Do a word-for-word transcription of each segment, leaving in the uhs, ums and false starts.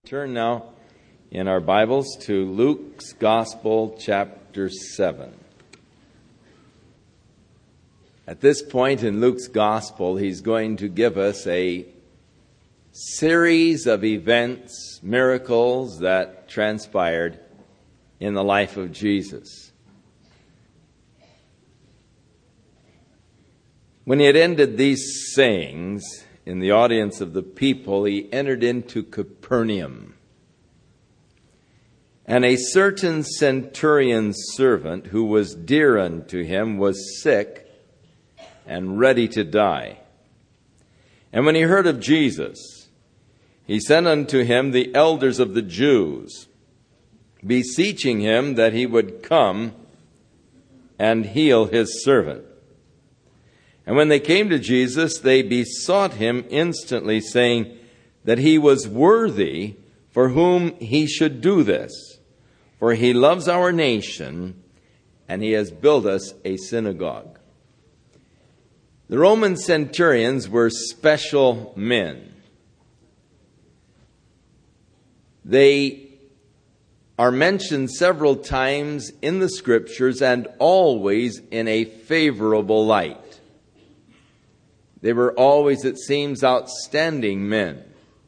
Turn now in our Bibles to Luke's Gospel, chapter seven. At this point in Luke's Gospel, he's going to give us a series of events, miracles that transpired in the life of Jesus. When he had ended these sayings in the audience of the people, he entered into Capernaum. And a certain centurion's servant, who was dear unto him, was sick and ready to die. And when he heard of Jesus, he sent unto him the elders of the Jews, beseeching him that he would come and heal his servant. And when they came to Jesus, they besought him instantly, saying that he was worthy for whom he should do this. For he loves our nation, and he has built us a synagogue. The Roman centurions were special men. They are mentioned several times in the Scriptures and always in a favorable light. They were always, it seems, outstanding men.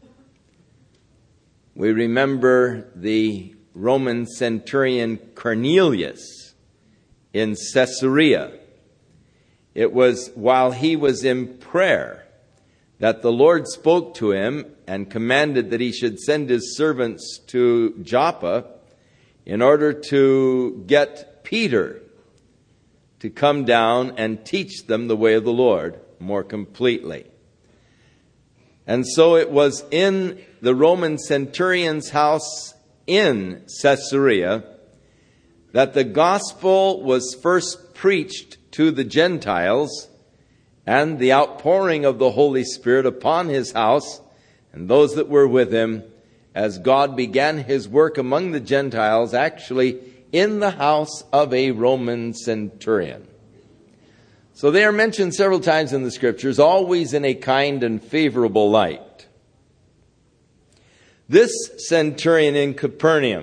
We remember the Roman centurion Cornelius in Caesarea. It was while he was in prayer that the Lord spoke to him and commanded that he should send his servants to Joppa in order to get Peter to come down and teach them the way of the Lord more completely. And so it was in the Roman centurion's house in Caesarea that the gospel was first preached to the Gentiles, and the outpouring of the Holy Spirit upon his house and those that were with him as God began his work among the Gentiles, actually in the house of a Roman centurion. So they are mentioned several times in the Scriptures, always in a kind and favorable light. This centurion in Capernaum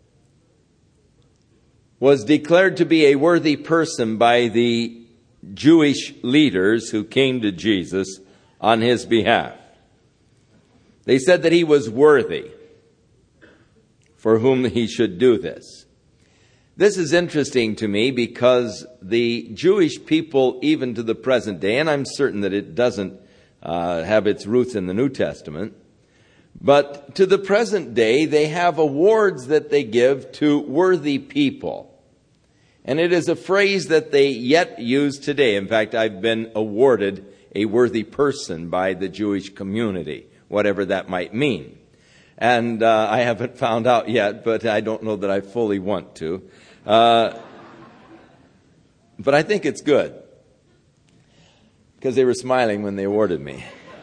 was declared to be a worthy person by the Jewish leaders who came to Jesus on his behalf. They said that he was worthy for whom he should do this. This is interesting to me because the Jewish people, even to the present day, and I'm certain that it doesn't uh, have its roots in the New Testament, but to the present day, they have awards that they give to worthy people. And it is a phrase that they yet use today. In fact, I've been awarded a worthy person by the Jewish community, whatever that might mean. And uh, I haven't found out yet, but I don't know that I fully want to. Uh, but I think it's good, because they were smiling when they awarded me.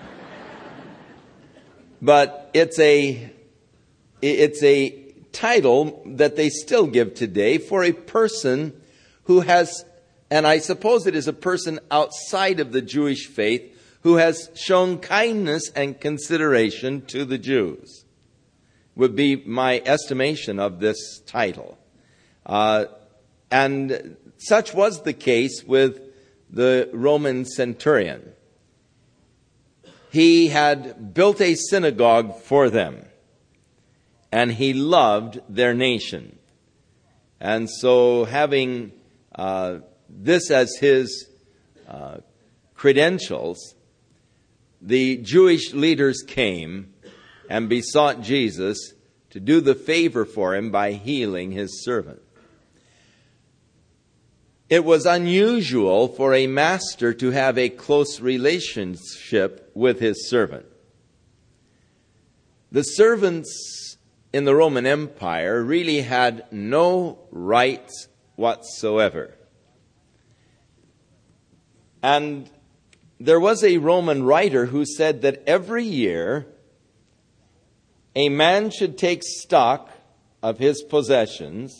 But it's a it's a title that they still give today for a person who has, and I suppose it is a person outside of the Jewish faith, who has shown kindness and consideration to the Jews, would be my estimation of this title. Uh, and such was the case with the Roman centurion. He had built a synagogue for them, and he loved their nation. And so having uh, this as his uh, credentials, the Jewish leaders came and besought Jesus to do the favor for him by healing his servant. It was unusual for a master to have a close relationship with his servant. The servants in the Roman Empire really had no rights whatsoever. And there was a Roman writer who said that every year a man should take stock of his possessions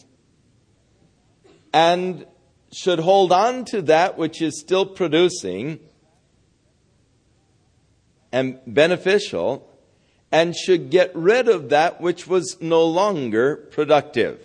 and should hold on to that which is still producing and beneficial, and should get rid of that which was no longer productive.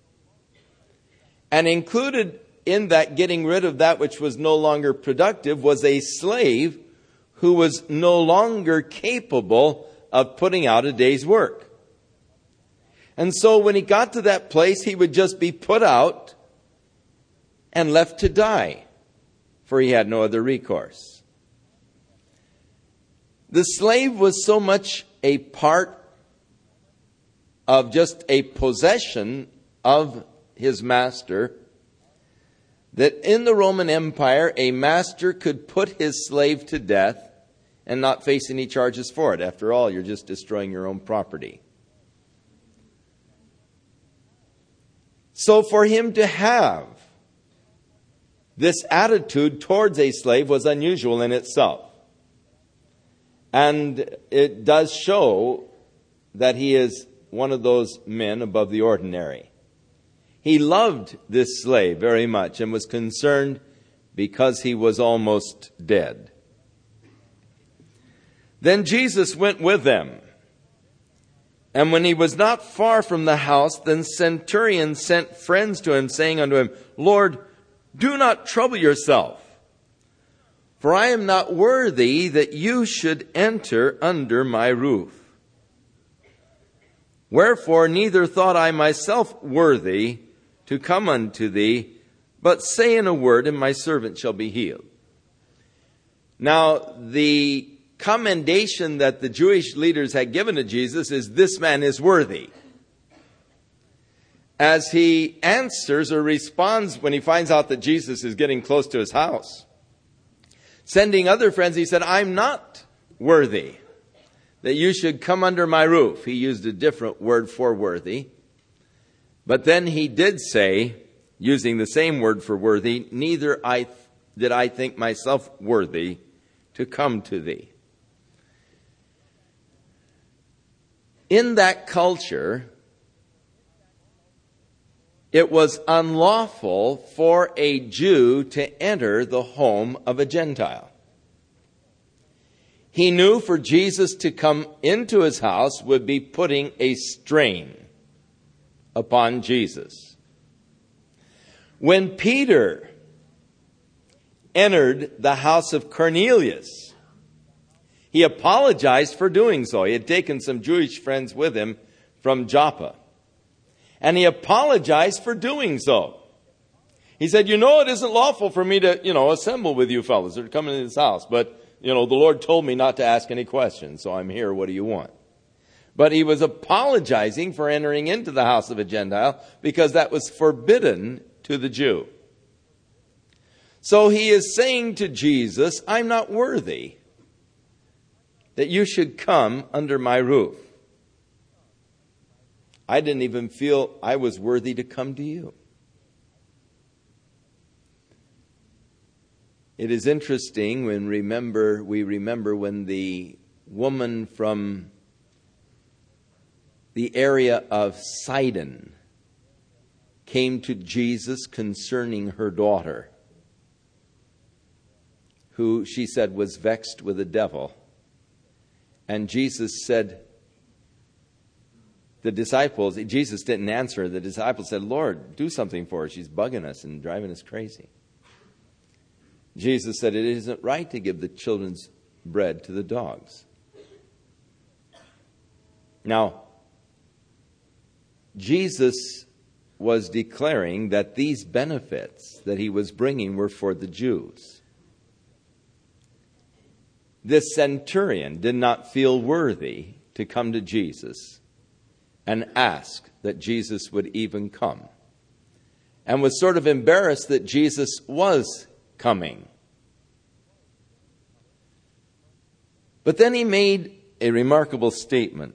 And included in that getting rid of that which was no longer productive was a slave who was no longer capable of putting out a day's work. And so when he got to that place, he would just be put out and left to die, for he had no other recourse. The slave was so much a part of just a possession of his master that in the Roman Empire, a master could put his slave to death and not face any charges for it. After all, you're just destroying your own property. So for him to have this attitude towards a slave was unusual in itself. And it does show that he is one of those men above the ordinary. He loved this slave very much and was concerned because he was almost dead. Then Jesus went with them. And when he was not far from the house, the centurion sent friends to him, saying unto him, Lord, do not trouble yourself, for I am not worthy that you should enter under my roof. Wherefore neither thought I myself worthy to come unto thee, but say in a word, and my servant shall be healed. Now, the commendation that the Jewish leaders had given to Jesus is, this man is worthy. As he answers or responds when he finds out that Jesus is getting close to his house, sending other friends, he said, I'm not worthy that you should come under my roof. He used a different word for worthy. But then he did say, using the same word for worthy, neither I th- did I think myself worthy to come to thee. In that culture, it was unlawful for a Jew to enter the home of a Gentile. He knew for Jesus to come into his house would be putting a strain upon Jesus. When Peter entered the house of Cornelius, he apologized for doing so. He had taken some Jewish friends with him from Joppa. And he apologized for doing so. He said, you know, it isn't lawful for me to, you know, assemble with you fellas or to come into this house. But, you know, the Lord told me not to ask any questions, so I'm here. What do you want? But he was apologizing for entering into the house of a Gentile because that was forbidden to the Jew. So he is saying to Jesus, I'm not worthy that you should come under my roof. I didn't even feel I was worthy to come to you. It is interesting when remember we remember when the woman from the area of Sidon came to Jesus concerning her daughter, who she said was vexed with a devil. And Jesus said, the disciples, Jesus didn't answer. The disciples said, Lord, do something for her. She's bugging us and driving us crazy. Jesus said, it isn't right to give the children's bread to the dogs. Now, Jesus was declaring that these benefits that he was bringing were for the Jews. This centurion did not feel worthy to come to Jesus and ask that Jesus would even come, and was sort of embarrassed that Jesus was coming. But then he made a remarkable statement.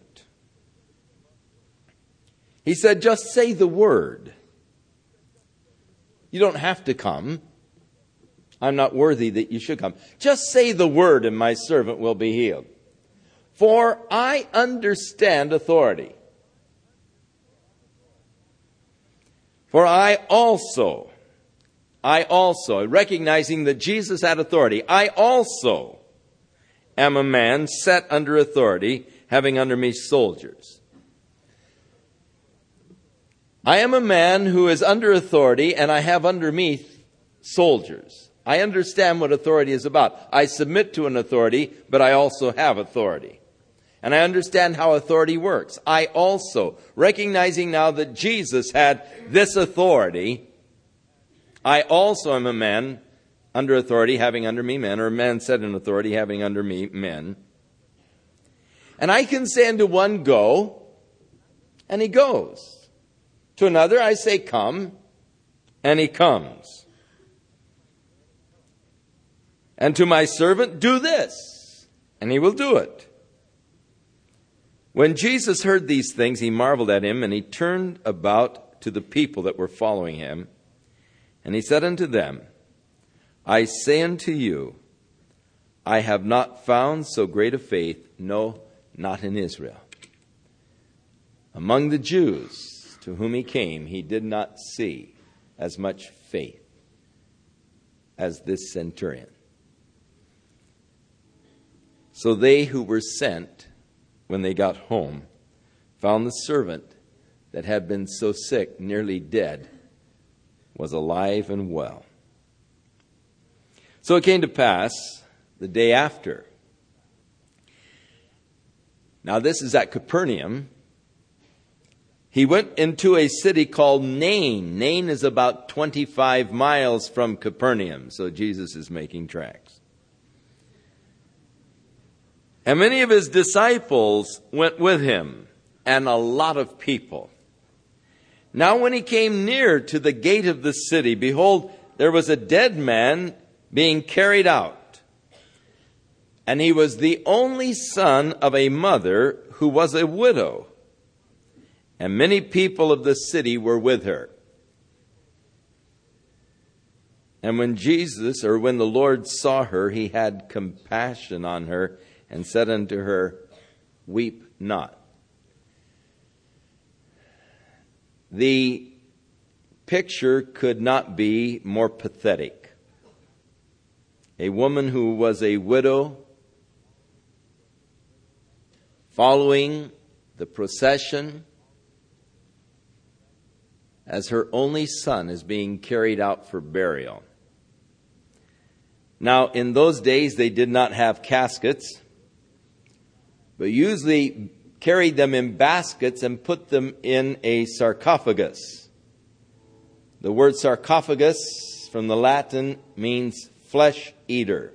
He said, just say the word. You don't have to come. I'm not worthy that you should come. Just say the word and my servant will be healed. For I understand authority. For I also, I also, recognizing that Jesus had authority, I also am a man set under authority, having under me soldiers. I am a man who is under authority, and I have under me soldiers. I understand what authority is about. I submit to an authority, but I also have authority. And I understand how authority works. I also, recognizing now that Jesus had this authority, I also am a man under authority, having under me men, or a man set in authority, having under me men. And I can say unto one, go, and he goes. To another I say, come, and he comes. And to my servant, do this, and he will do it. When Jesus heard these things, he marveled at him, and he turned about to the people that were following him. And he said unto them, I say unto you, I have not found so great a faith, no, not in Israel. Among the Jews to whom he came, he did not see as much faith as this centurion. So they who were sent, when they got home, found the servant that had been so sick, nearly dead, was alive and well. So it came to pass the day after. Now this is at Capernaum. He went into a city called Nain. Nain is about twenty-five miles from Capernaum, so Jesus is making tracks. And many of his disciples went with him, and a lot of people. Now when he came near to the gate of the city, behold, there was a dead man being carried out. And he was the only son of a mother who was a widow. And many people of the city were with her. And when Jesus, or when the Lord saw her, he had compassion on her and said unto her, weep not. The picture could not be more pathetic. A woman who was a widow, following the procession as her only son is being carried out for burial. Now, in those days, they did not have caskets, but usually carried them in baskets and put them in a sarcophagus. The word sarcophagus from the Latin means flesh eater.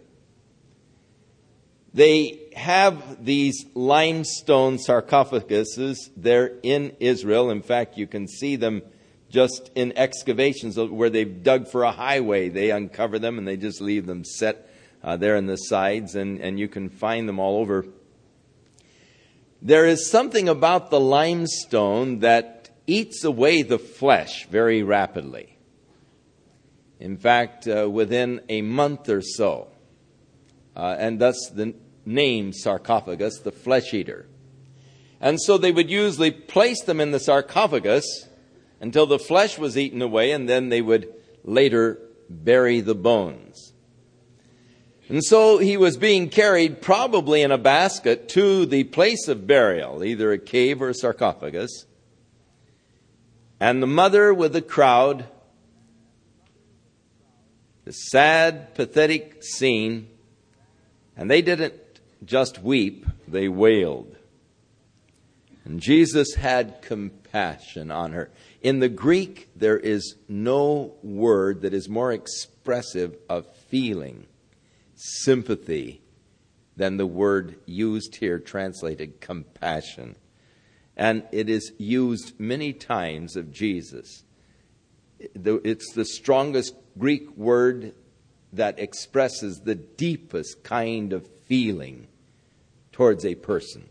They have these limestone sarcophaguses there in Israel. In fact, you can see them just in excavations where they've dug for a highway. They uncover them and they just leave them set uh, there in the sides, and, and you can find them all over. There is something about the limestone that eats away the flesh very rapidly. In fact, uh, within a month or so, uh, and thus the name sarcophagus, the flesh eater. And so they would usually place them in the sarcophagus until the flesh was eaten away, and then they would later bury the bones. And so he was being carried probably in a basket to the place of burial, either a cave or a sarcophagus. And the mother with the crowd, the sad, pathetic scene, and they didn't just weep, they wailed. And Jesus had compassion on her. In the Greek, there is no word that is more expressive of feeling, sympathy, than the word used here, translated compassion. And it is used many times of Jesus. It's the strongest Greek word that expresses the deepest kind of feeling towards a person.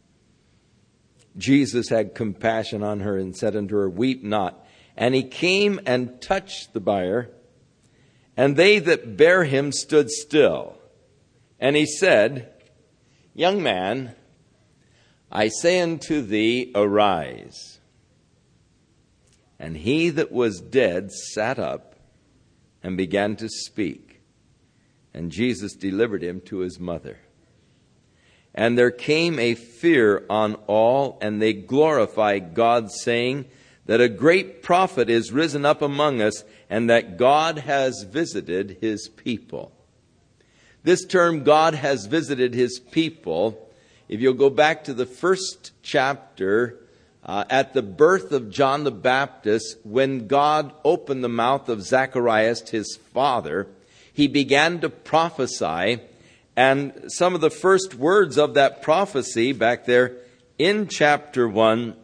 Jesus had compassion on her and said unto her, weep not. And he came and touched the bier, and they that bare him stood still. And he said, young man, I say unto thee, arise. And he that was dead sat up and began to speak. And Jesus delivered him to his mother. And there came a fear on all, and they glorified God, saying that a great prophet is risen up among us, and that God has visited his people. This term, God has visited his people, if you'll go back to the first chapter, uh, at the birth of John the Baptist, when God opened the mouth of Zacharias, his father, he began to prophesy. And some of the first words of that prophecy back there in chapter one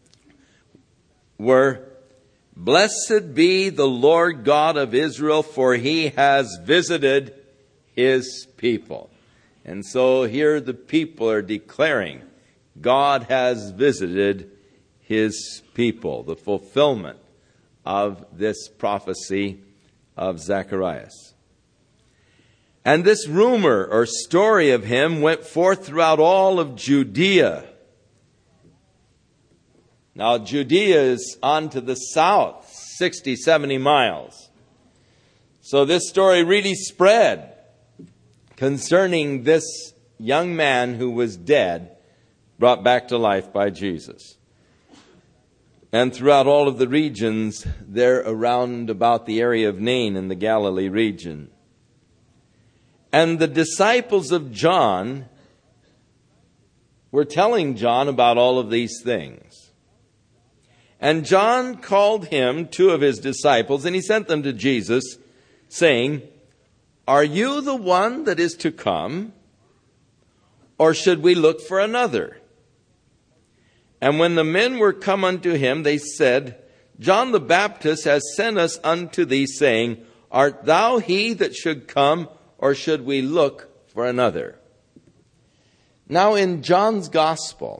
were, "Blessed be the Lord God of Israel, for he has visited his people." And so here the people are declaring, God has visited his people, the fulfillment of this prophecy of Zacharias. And this rumor or story of him went forth throughout all of Judea. Now, Judea is on to the south, sixty, seventy miles. So this story really spread concerning this young man who was dead, brought back to life by Jesus. And throughout all of the regions there around about the area of Nain in the Galilee region. And the disciples of John were telling John about all of these things. And John called him two of his disciples, and he sent them to Jesus, saying, "Are you the one that is to come, or should we look for another?" And when the men were come unto him, they said, "John the Baptist has sent us unto thee, saying, Art thou he that should come, or should we look for another?" Now in John's Gospel,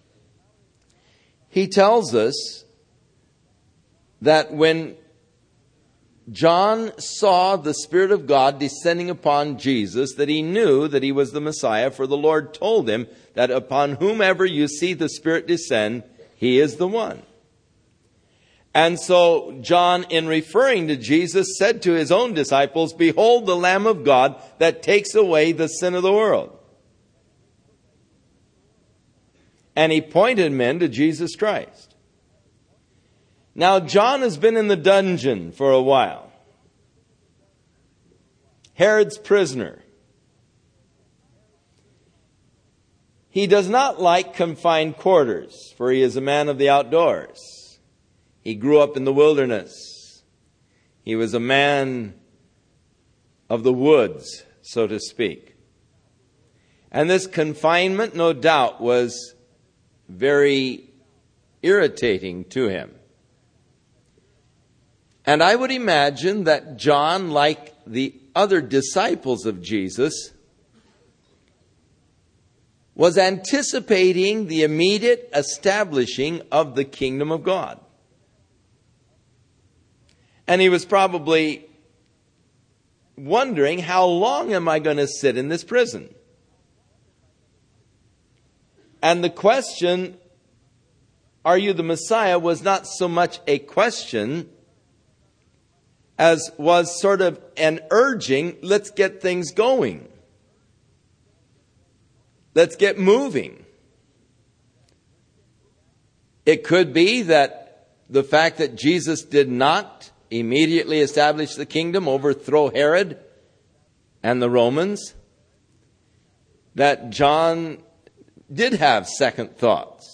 he tells us that when John saw the Spirit of God descending upon Jesus, that he knew that he was the Messiah, for the Lord told him that upon whomever you see the Spirit descend, he is the one. And so John, in referring to Jesus, said to his own disciples, "Behold the Lamb of God that takes away the sin of the world." And he pointed men to Jesus Christ. Now John has been in the dungeon for a while. Herod's prisoner. He does not like confined quarters, for he is a man of the outdoors. He grew up in the wilderness. He was a man of the woods, so to speak. And this confinement, no doubt, was very irritating to him. And I would imagine that John, like the other disciples of Jesus, was anticipating the immediate establishing of the kingdom of God. And he was probably wondering, how long am I going to sit in this prison? And the question, "Are you the Messiah?" was not so much a question as was sort of an urging, let's get things going. Let's get moving. It could be that the fact that Jesus did not immediately establish the kingdom, overthrow Herod and the Romans, that John did have second thoughts.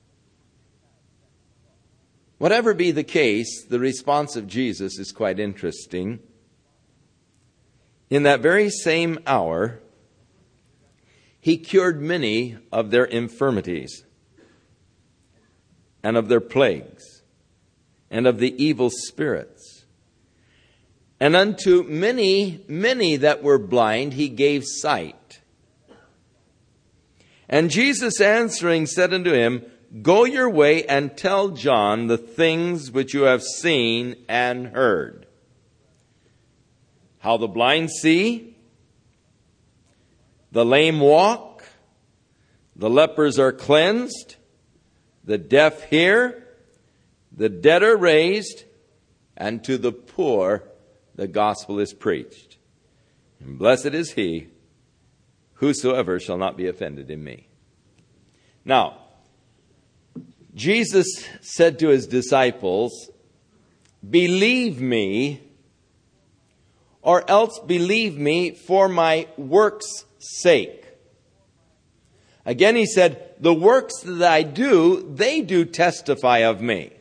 Whatever be the case, the response of Jesus is quite interesting. In that very same hour, he cured many of their infirmities and of their plagues and of the evil spirits. And unto many, many that were blind, he gave sight. And Jesus answering said unto him, "Go your way and tell John the things which you have seen and heard. How the blind see, the lame walk, the lepers are cleansed, the deaf hear, the dead are raised, and to the poor the gospel is preached. And blessed is he whosoever shall not be offended in me. Now, Jesus said to his disciples, believe me, or else believe me for my works' sake. Again, he said, the works that I do, they do testify of me.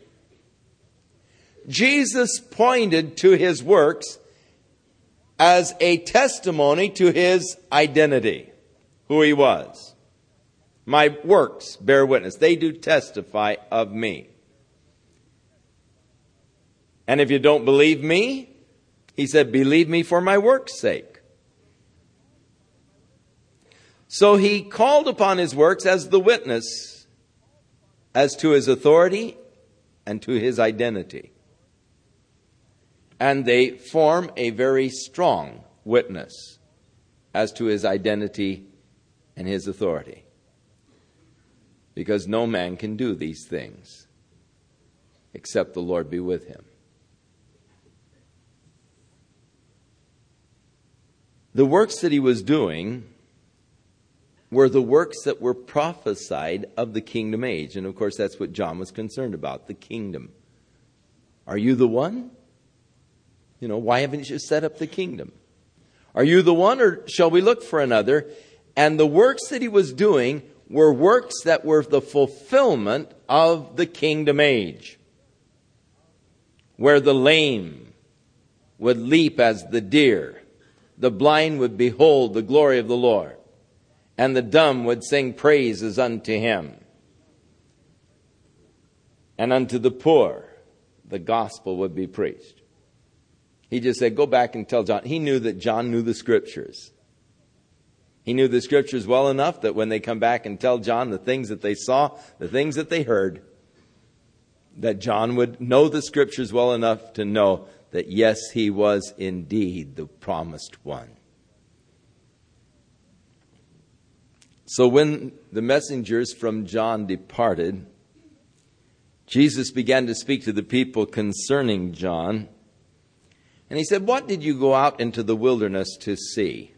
Jesus pointed to his works as a testimony to his identity, who he was. My works bear witness. They do testify of me. And if you don't believe me, he said, believe me for my work's sake. So he called upon his works as the witness as to his authority and to his identity. And they form a very strong witness as to his identity and his authority. Because no man can do these things except the Lord be with him. The works that he was doing were the works that were prophesied of the kingdom age. And of course, that's what John was concerned about, the kingdom. Are you the one? You know, why haven't you set up the kingdom? Are you the one, or shall we look for another? And the works that he was doing were works that were the fulfillment of the kingdom age, where the lame would leap as the deer, the blind would behold the glory of the Lord, and the dumb would sing praises unto him. And unto the poor, the gospel would be preached. He just said, go back and tell John. He knew that John knew the scriptures. He knew the scriptures well enough that when they come back and tell John the things that they saw, the things that they heard, that John would know the scriptures well enough to know that yes, he was indeed the promised one. So when the messengers from John departed, Jesus began to speak to the people concerning John. And he said, what did you go out into the wilderness to see?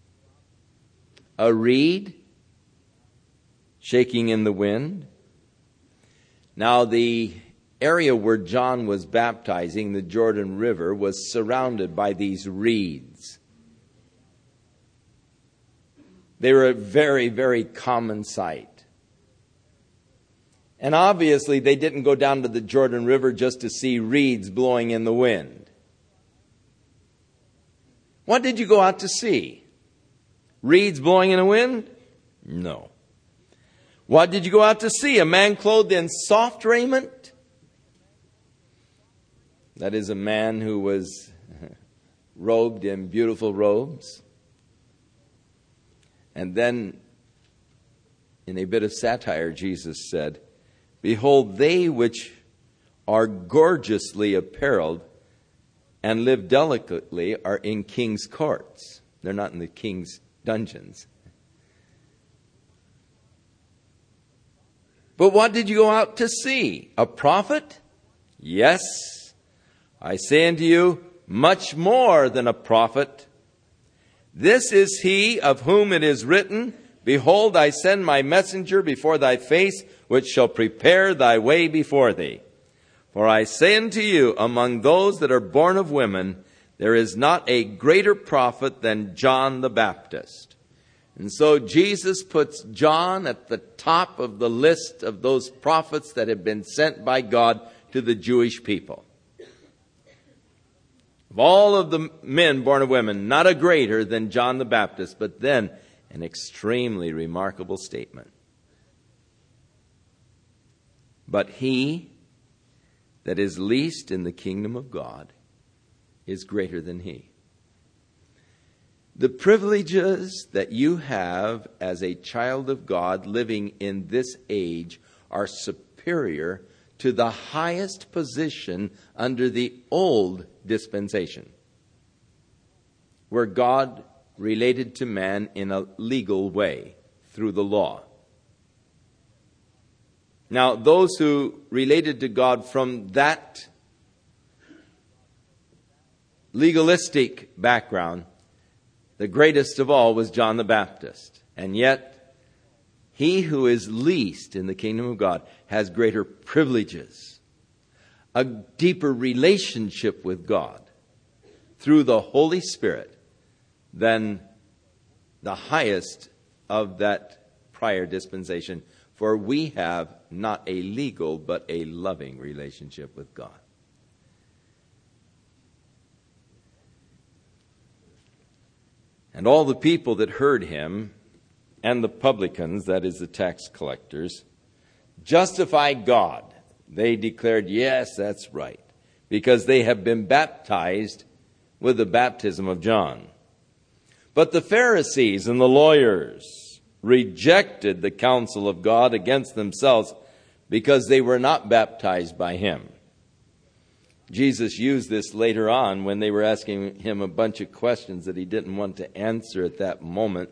A reed shaking in the wind? Now the area where John was baptizing, the Jordan River, was surrounded by these reeds. They were a very, very common sight. And obviously they didn't go down to the Jordan River just to see reeds blowing in the wind. What did you go out to see? Reeds blowing in the wind? No. What did you go out to see? A man clothed in soft raiment? That is a man who was robed in beautiful robes. And then, in a bit of satire, Jesus said, behold, they which are gorgeously apparelled and live delicately are in king's courts. They're not in the king's dungeons. But what did you go out to see? A prophet? Yes, I say unto you, much more than a prophet. This is he of whom it is written, behold, I send my messenger before thy face, which shall prepare thy way before thee. For I say unto you, among those that are born of women, there is not a greater prophet than John the Baptist. And so Jesus puts John at the top of the list of those prophets that have been sent by God to the Jewish people. Of all of the men born of women, not a greater than John the Baptist, but then an extremely remarkable statement. But he that is least in the kingdom of God is greater than he. The privileges that you have as a child of God living in this age are superior to the highest position under the old dispensation, where God related to man in a legal way through the law. Now, those who related to God from that legalistic background, the greatest of all was John the Baptist. And yet, he who is least in the kingdom of God has greater privileges, a deeper relationship with God through the Holy Spirit than the highest of that prior dispensation. For we have not a legal but a loving relationship with God. And all the people that heard him, and the publicans, that is the tax collectors, justified God. They declared, yes, that's right, because they have been baptized with the baptism of John. But the Pharisees and the lawyers rejected the counsel of God against themselves because they were not baptized by him. Jesus used this later on when they were asking him a bunch of questions that he didn't want to answer at that moment.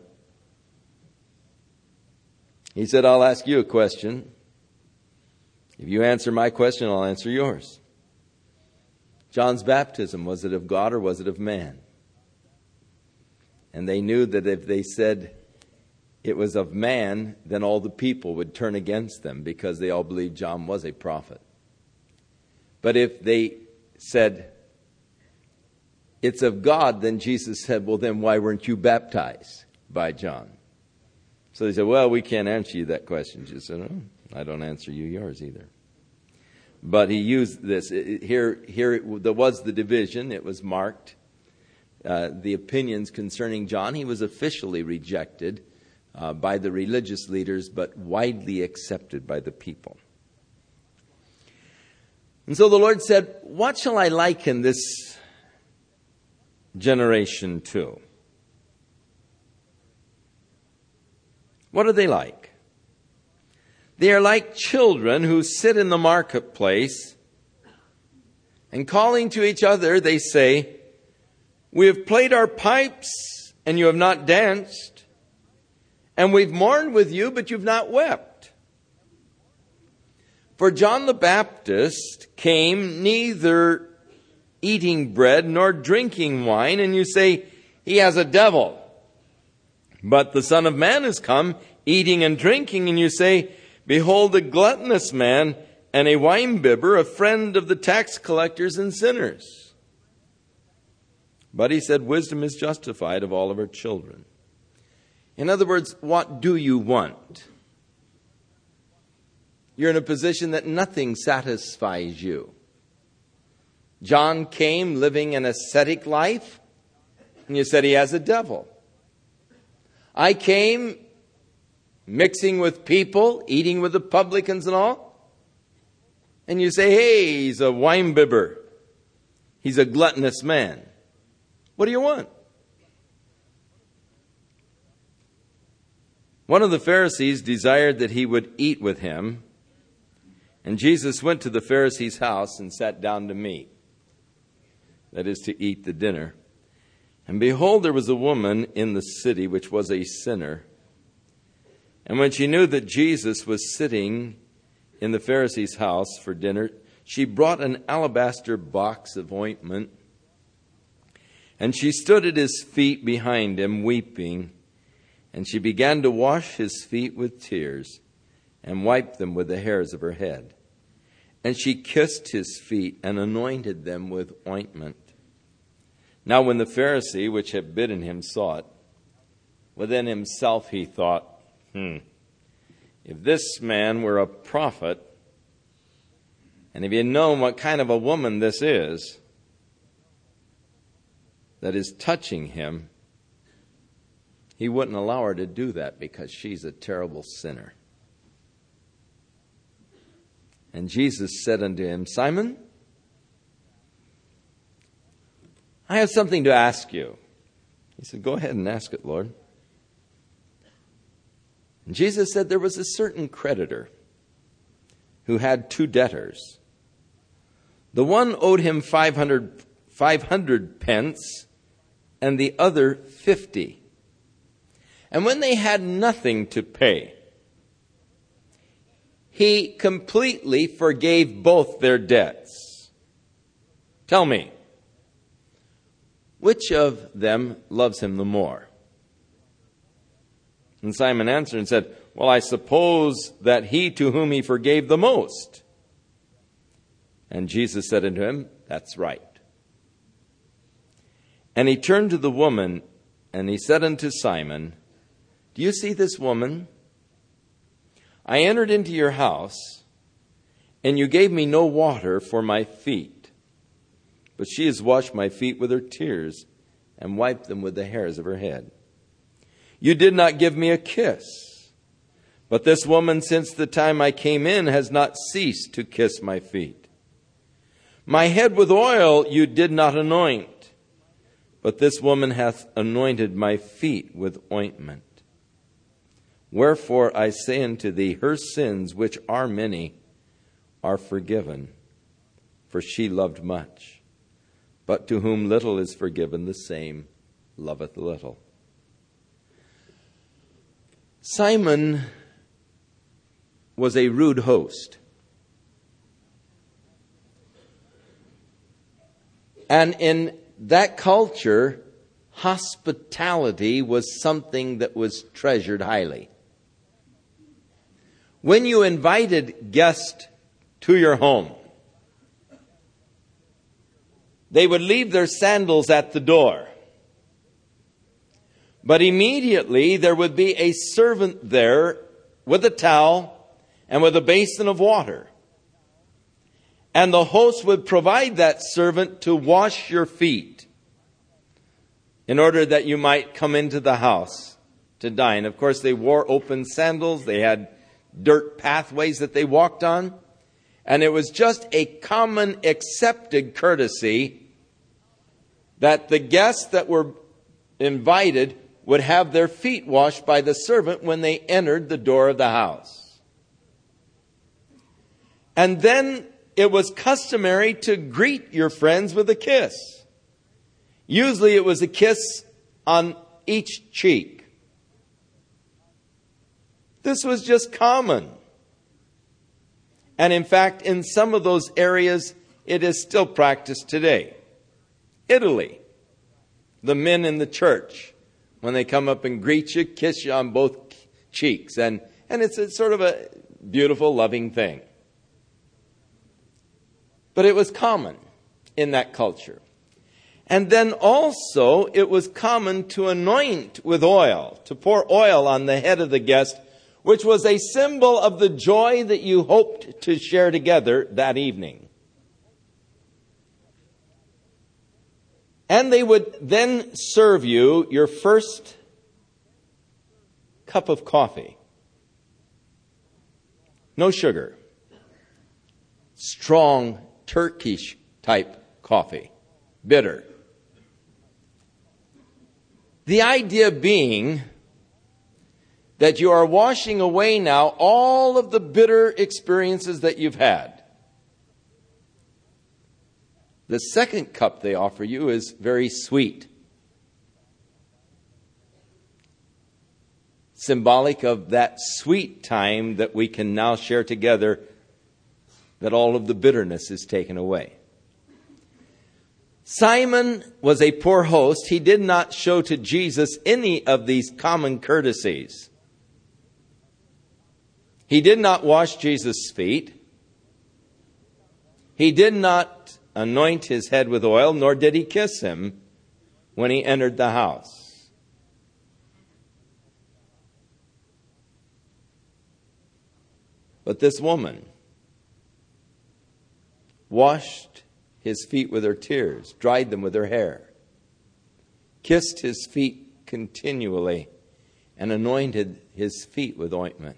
He said, I'll ask you a question. If you answer my question, I'll answer yours. John's baptism, was it of God or was it of man? And they knew that if they said it was of man, then all the people would turn against them because they all believed John was a prophet. But if they said it's of God, then Jesus said, well, then why weren't you baptized by John? So they said, well, we can't answer you that question. Jesus said, oh, I don't answer you yours either. But he used this. Here, here it, there was the division. It was marked. Uh, the opinions concerning John, he was officially rejected uh, by the religious leaders, but widely accepted by the people. And so the Lord said, what shall I liken this generation to? What are they like? They are like children who sit in the marketplace, and calling to each other, they say, we have played our pipes and you have not danced, and we've mourned with you, but you've not wept. For John the Baptist came neither eating bread nor drinking wine, and you say, he has a devil. But the Son of Man has come eating and drinking, and you say, behold, a gluttonous man and a winebibber, a friend of the tax collectors and sinners. But he said, wisdom is justified of all of her children. In other words, what do you want? You're in a position that nothing satisfies you. John came living an ascetic life, and you said he has a devil. I came mixing with people, eating with the publicans and all, and you say, hey, he's a winebibber. He's a gluttonous man. What do you want? One of the Pharisees desired that he would eat with him, and Jesus went to the Pharisee's house and sat down to meat. That is, to eat the dinner. And behold, there was a woman in the city which was a sinner. And when she knew that Jesus was sitting in the Pharisee's house for dinner, she brought an alabaster box of ointment, and she stood at his feet behind him, weeping. And she began to wash his feet with tears and wiped them with the hairs of her head. And she kissed his feet and anointed them with ointment. Now when the Pharisee which had bidden him saw it, within himself he thought, hmm, if this man were a prophet, and if he had known what kind of a woman this is that is touching him, he wouldn't allow her to do that because she's a terrible sinner. And Jesus said unto him, Simon, I have something to ask you. He said, go ahead and ask it, Lord. And Jesus said, there was a certain creditor who had two debtors. The one owed him five hundred, five hundred pence, and the other fifty. And when they had nothing to pay, he completely forgave both their debts. Tell me, which of them loves him the more? And Simon answered and said, well, I suppose that he to whom he forgave the most. And Jesus said unto him, that's right. And he turned to the woman, and he said unto Simon, do you see this woman? I entered into your house, and you gave me no water for my feet, but she has washed my feet with her tears and wiped them with the hairs of her head. You did not give me a kiss, but this woman since the time I came in has not ceased to kiss my feet. My head with oil you did not anoint, but this woman hath anointed my feet with ointment. Wherefore I say unto thee, her sins, which are many, are forgiven, for she loved much. But to whom little is forgiven, the same loveth little. Simon was a rude host. And in that culture, hospitality was something that was treasured highly. When you invited guests to your home, they would leave their sandals at the door. But immediately there would be a servant there with a towel and with a basin of water. And the host would provide that servant to wash your feet in order that you might come into the house to dine. Of course, they wore open sandals. They had dirt pathways that they walked on. And it was just a common accepted courtesy that the guests that were invited would have their feet washed by the servant when they entered the door of the house. And then it was customary to greet your friends with a kiss. Usually it was a kiss on each cheek. This was just common. And in fact, in some of those areas, it is still practiced today. Italy, the men in the church, when they come up and greet you, kiss you on both cheeks. And, and it's a sort of a beautiful, loving thing. But it was common in that culture. And then also, it was common to anoint with oil, to pour oil on the head of the guest, which was a symbol of the joy that you hoped to share together that evening. And they would then serve you your first cup of coffee. No sugar. Strong Turkish type coffee. Bitter. The idea being that you are washing away now all of the bitter experiences that you've had. The second cup they offer you is very sweet. Symbolic of that sweet time that we can now share together, that all of the bitterness is taken away. Simon was a poor host. He did not show to Jesus any of these common courtesies. He did not wash Jesus' feet. He did not anoint his head with oil, nor did he kiss him when he entered the house. But this woman washed his feet with her tears, dried them with her hair, kissed his feet continually, and anointed his feet with ointment.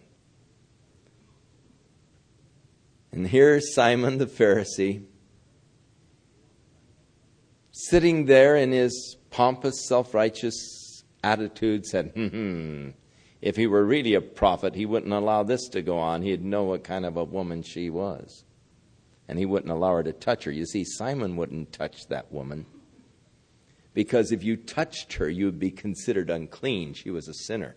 And here's Simon the Pharisee, sitting there in his pompous, self-righteous attitude, said, hmm, if he were really a prophet, he wouldn't allow this to go on. He'd know what kind of a woman she was. And he wouldn't allow her to touch her. You see, Simon wouldn't touch that woman, because if you touched her, you would be considered unclean. She was a sinner.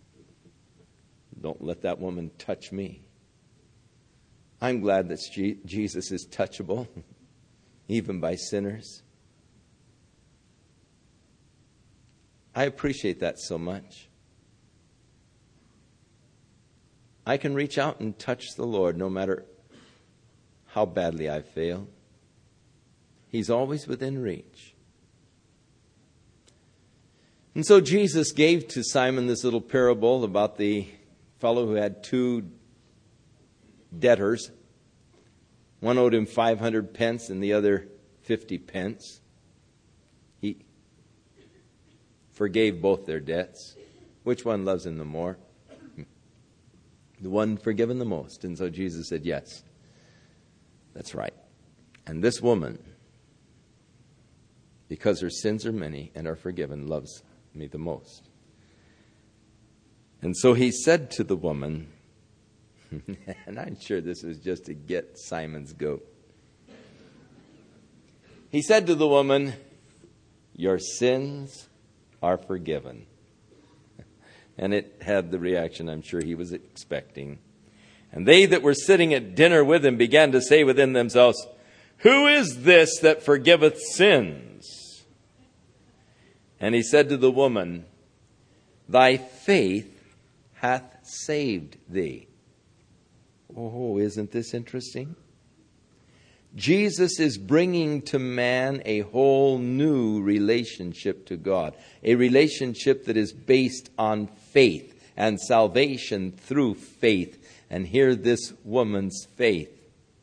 Don't let that woman touch me. I'm glad that Jesus is touchable, even by sinners. I appreciate that so much. I can reach out and touch the Lord no matter how badly I fail. He's always within reach. And so Jesus gave to Simon this little parable about the fellow who had two debtors. One owed him five hundred pence and the other fifty pence. He forgave both their debts. Which one loves him the more? The one forgiven the most. And so Jesus said, yes, that's right. And this woman, because her sins are many and are forgiven, loves me the most. And so he said to the woman, and I'm sure this was just to get Simon's goat. He said to the woman, your sins are forgiven. And it had the reaction I'm sure he was expecting. And they that were sitting at dinner with him began to say within themselves, who is this that forgiveth sins? And he said to the woman, thy faith hath saved thee. Oh, isn't this interesting? Jesus is bringing to man a whole new relationship to God, a relationship that is based on faith and salvation through faith. And here this woman's faith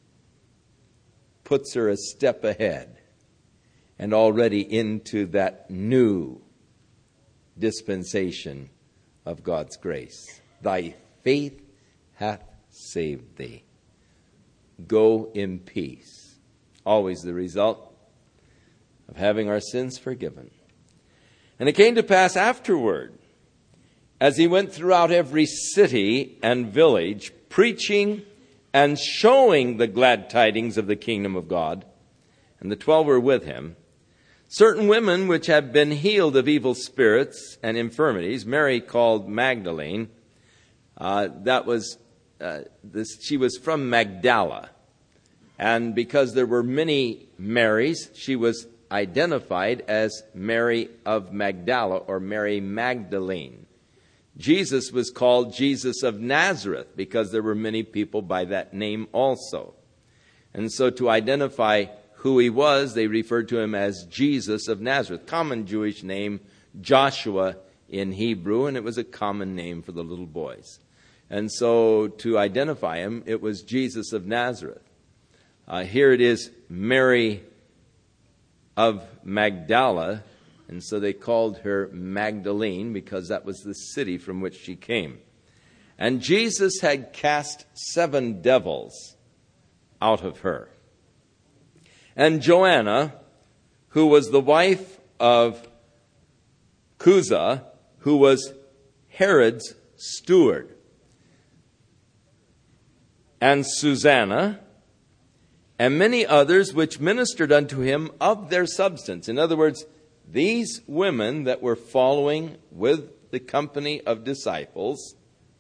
puts her a step ahead and already into that new dispensation of God's grace. Thy faith hath saved thee. Go in peace. Always the result of having our sins forgiven. And it came to pass afterward, as he went throughout every city and village, preaching and showing the glad tidings of the kingdom of God, and the twelve were with him, certain women which had been healed of evil spirits and infirmities, Mary called Magdalene, uh, that was Uh, this, she was from Magdala. And because there were many Marys, she was identified as Mary of Magdala or Mary Magdalene. Jesus was called Jesus of Nazareth because there were many people by that name also. And so to identify who he was, they referred to him as Jesus of Nazareth. Common Jewish name, Joshua in Hebrew, and it was a common name for the little boys. And so to identify him, it was Jesus of Nazareth. Uh, here it is Mary of Magdala, and so they called her Magdalene because that was the city from which she came. And Jesus had cast seven devils out of her. And Joanna, who was the wife of Chuza, who was Herod's steward, and Susanna, and many others which ministered unto him of their substance. In other words, these women that were following with the company of disciples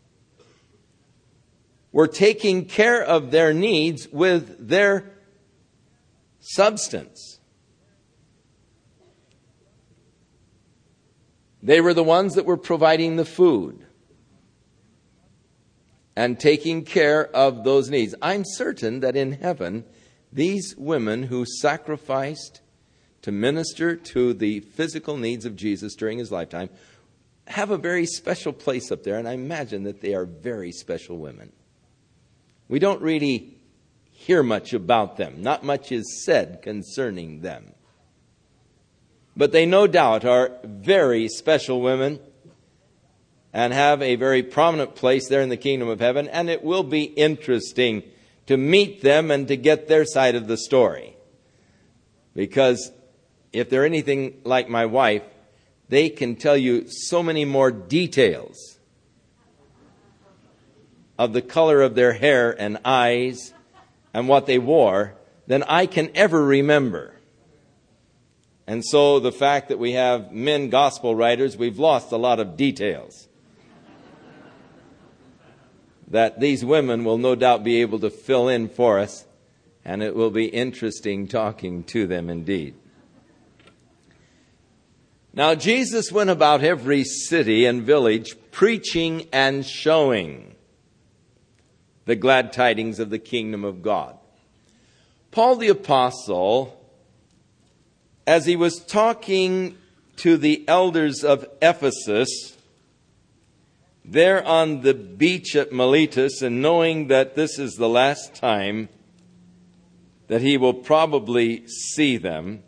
were taking care of their needs with their substance. They were the ones that were providing the food and taking care of those needs. I'm certain that in heaven, these women who sacrificed to minister to the physical needs of Jesus during his lifetime have a very special place up there, and I imagine that they are very special women. We don't really hear much about them. Not much is said concerning them. But they no doubt are very special women and have a very prominent place there in the kingdom of heaven. And it will be interesting to meet them and to get their side of the story. Because if they're anything like my wife, they can tell you so many more details of the color of their hair and eyes and what they wore than I can ever remember. And so the fact that we have men gospel writers, we've lost a lot of details that these women will no doubt be able to fill in for us, and it will be interesting talking to them indeed. Now, Jesus went about every city and village preaching and showing. the glad tidings of the kingdom of God. Paul the Apostle, as he was talking to the elders of Ephesus, there on the beach at Miletus, and knowing that this is the last time that he will probably see them,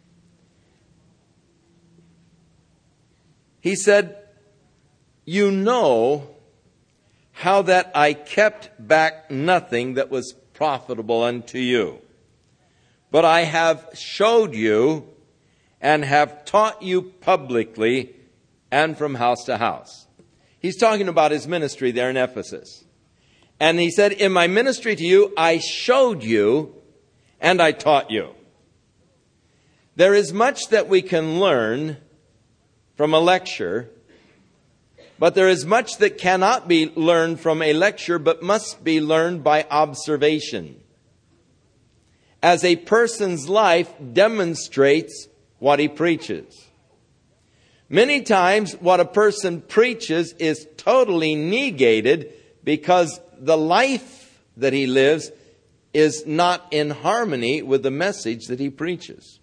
he said, "You know how that I kept back nothing that was profitable unto you, but I have showed you and have taught you publicly and from house to house." He's talking about his ministry there in Ephesus. And he said, "In my ministry to you, I showed you and I taught you." There is much that we can learn from a lecture, but there is much that cannot be learned from a lecture, but must be learned by observation. As a person's life demonstrates what he preaches. Many times what a person preaches is totally negated because the life that he lives is not in harmony with the message that he preaches.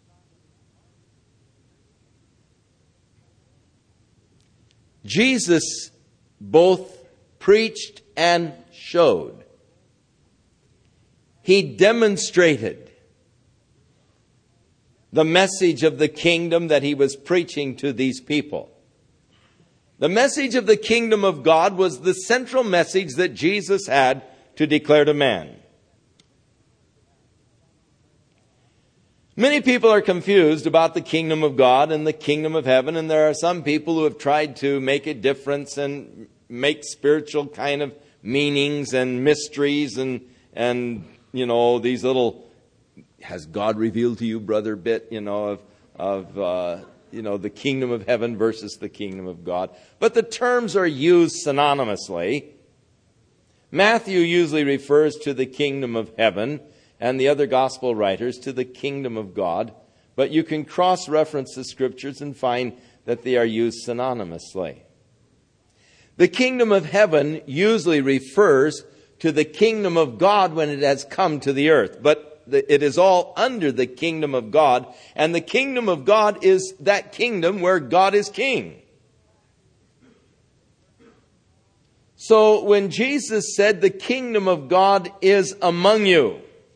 Jesus both preached and showed. He demonstrated the message of the kingdom that he was preaching to these people. The message of the kingdom of God was the central message that Jesus had to declare to man. Many people are confused about the kingdom of God and the kingdom of heaven, and there are some people who have tried to make a difference and make spiritual kind of meanings and mysteries and, and you know, these little, has God revealed to you, brother, bit, you know, of, of uh, you know, the kingdom of heaven versus the kingdom of God. But the terms are used synonymously. Matthew usually refers to the kingdom of heaven, and the other gospel writers to the kingdom of God. But you can cross-reference the scriptures and find that they are used synonymously. The kingdom of heaven usually refers to the kingdom of God when it has come to the earth. But it is all under the kingdom of God. And the kingdom of God is that kingdom where God is king. So when Jesus said the kingdom of God is among you,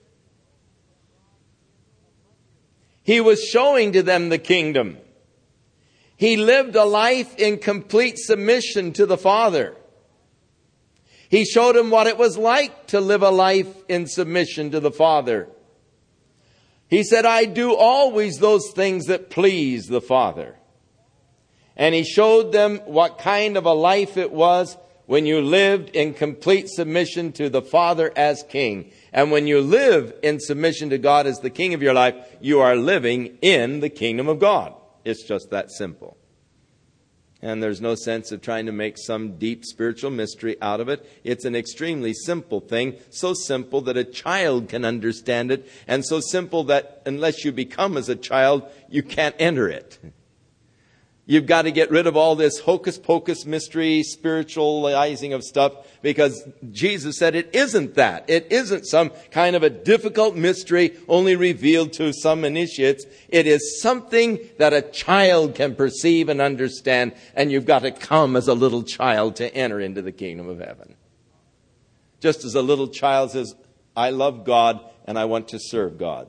he was showing to them the kingdom. He lived a life in complete submission to the Father. He showed them what it was like to live a life in submission to the Father. He said, "I do always those things that please the Father." And he showed them what kind of a life it was when you lived in complete submission to the Father as King. And when you live in submission to God as the King of your life, you are living in the kingdom of God. It's just that simple. And there's no sense of trying to make some deep spiritual mystery out of it. It's an extremely simple thing, so simple that a child can understand it, and so simple that unless you become as a child, you can't enter it. You've got to get rid of all this hocus-pocus mystery, spiritualizing of stuff, because Jesus said it isn't that. It isn't some kind of a difficult mystery only revealed to some initiates. It is something that a child can perceive and understand, and you've got to come as a little child to enter into the kingdom of heaven. Just as a little child says, "I love God and I want to serve God."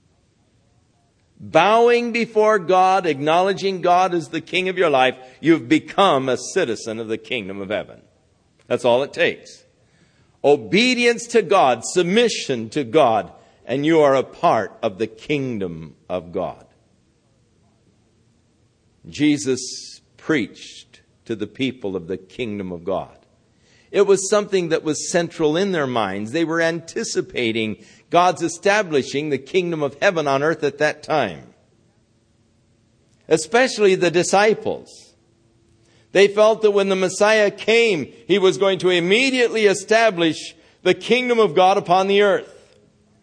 Bowing before God, acknowledging God as the King of your life, you've become a citizen of the kingdom of heaven. That's all it takes. Obedience to God, submission to God, and you are a part of the kingdom of God. Jesus preached to the people of the kingdom of God. It was something that was central in their minds. They were anticipating God's establishing the kingdom of heaven on earth at that time. Especially the disciples. They felt that when the Messiah came, he was going to immediately establish the kingdom of God upon the earth.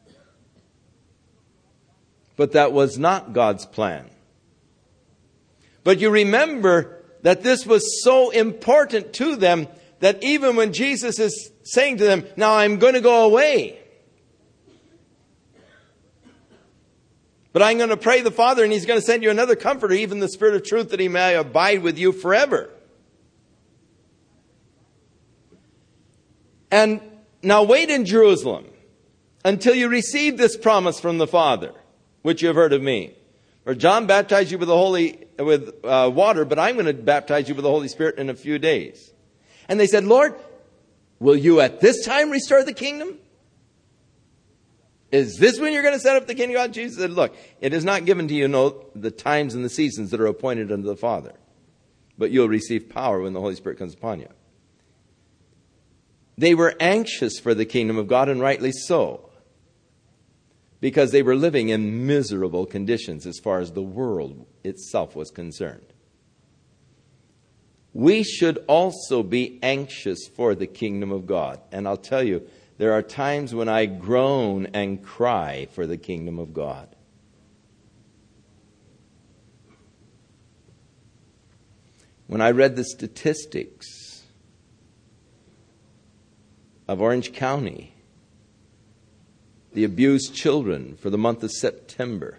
But that was not God's plan. But you remember that this was so important to them that even when Jesus is saying to them, now I'm going to go away. But I'm going to pray the Father, and He's going to send you another comforter, even the Spirit of truth, that He may abide with you forever. And now wait in Jerusalem until you receive this promise from the Father, which you have heard of me. For John baptized you with the Holy with uh, water, but I'm going to baptize you with the Holy Spirit in a few days. And they said, Lord, will you at this time restore the kingdom? Is this when you're going to set up the kingdom of God? Jesus said, look, it is not given to you know the times and the seasons that are appointed unto the Father, but you'll receive power when the Holy Spirit comes upon you. They were anxious for the kingdom of God, and rightly so, because they were living in miserable conditions as far as the world itself was concerned. We should also be anxious for the kingdom of God. And I'll tell you, there are times when I groan and cry for the kingdom of God. When I read the statistics of Orange County, the abused children for the month of September,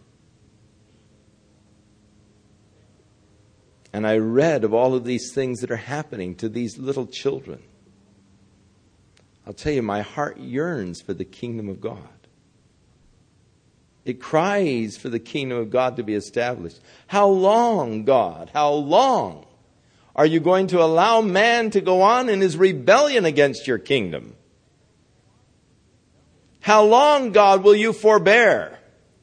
and I read of all of these things that are happening to these little children, I'll tell you, my heart yearns for the kingdom of God. It cries for the kingdom of God to be established. How long, God, how long are you going to allow man to go on in his rebellion against your kingdom? How long, God, will you forbear?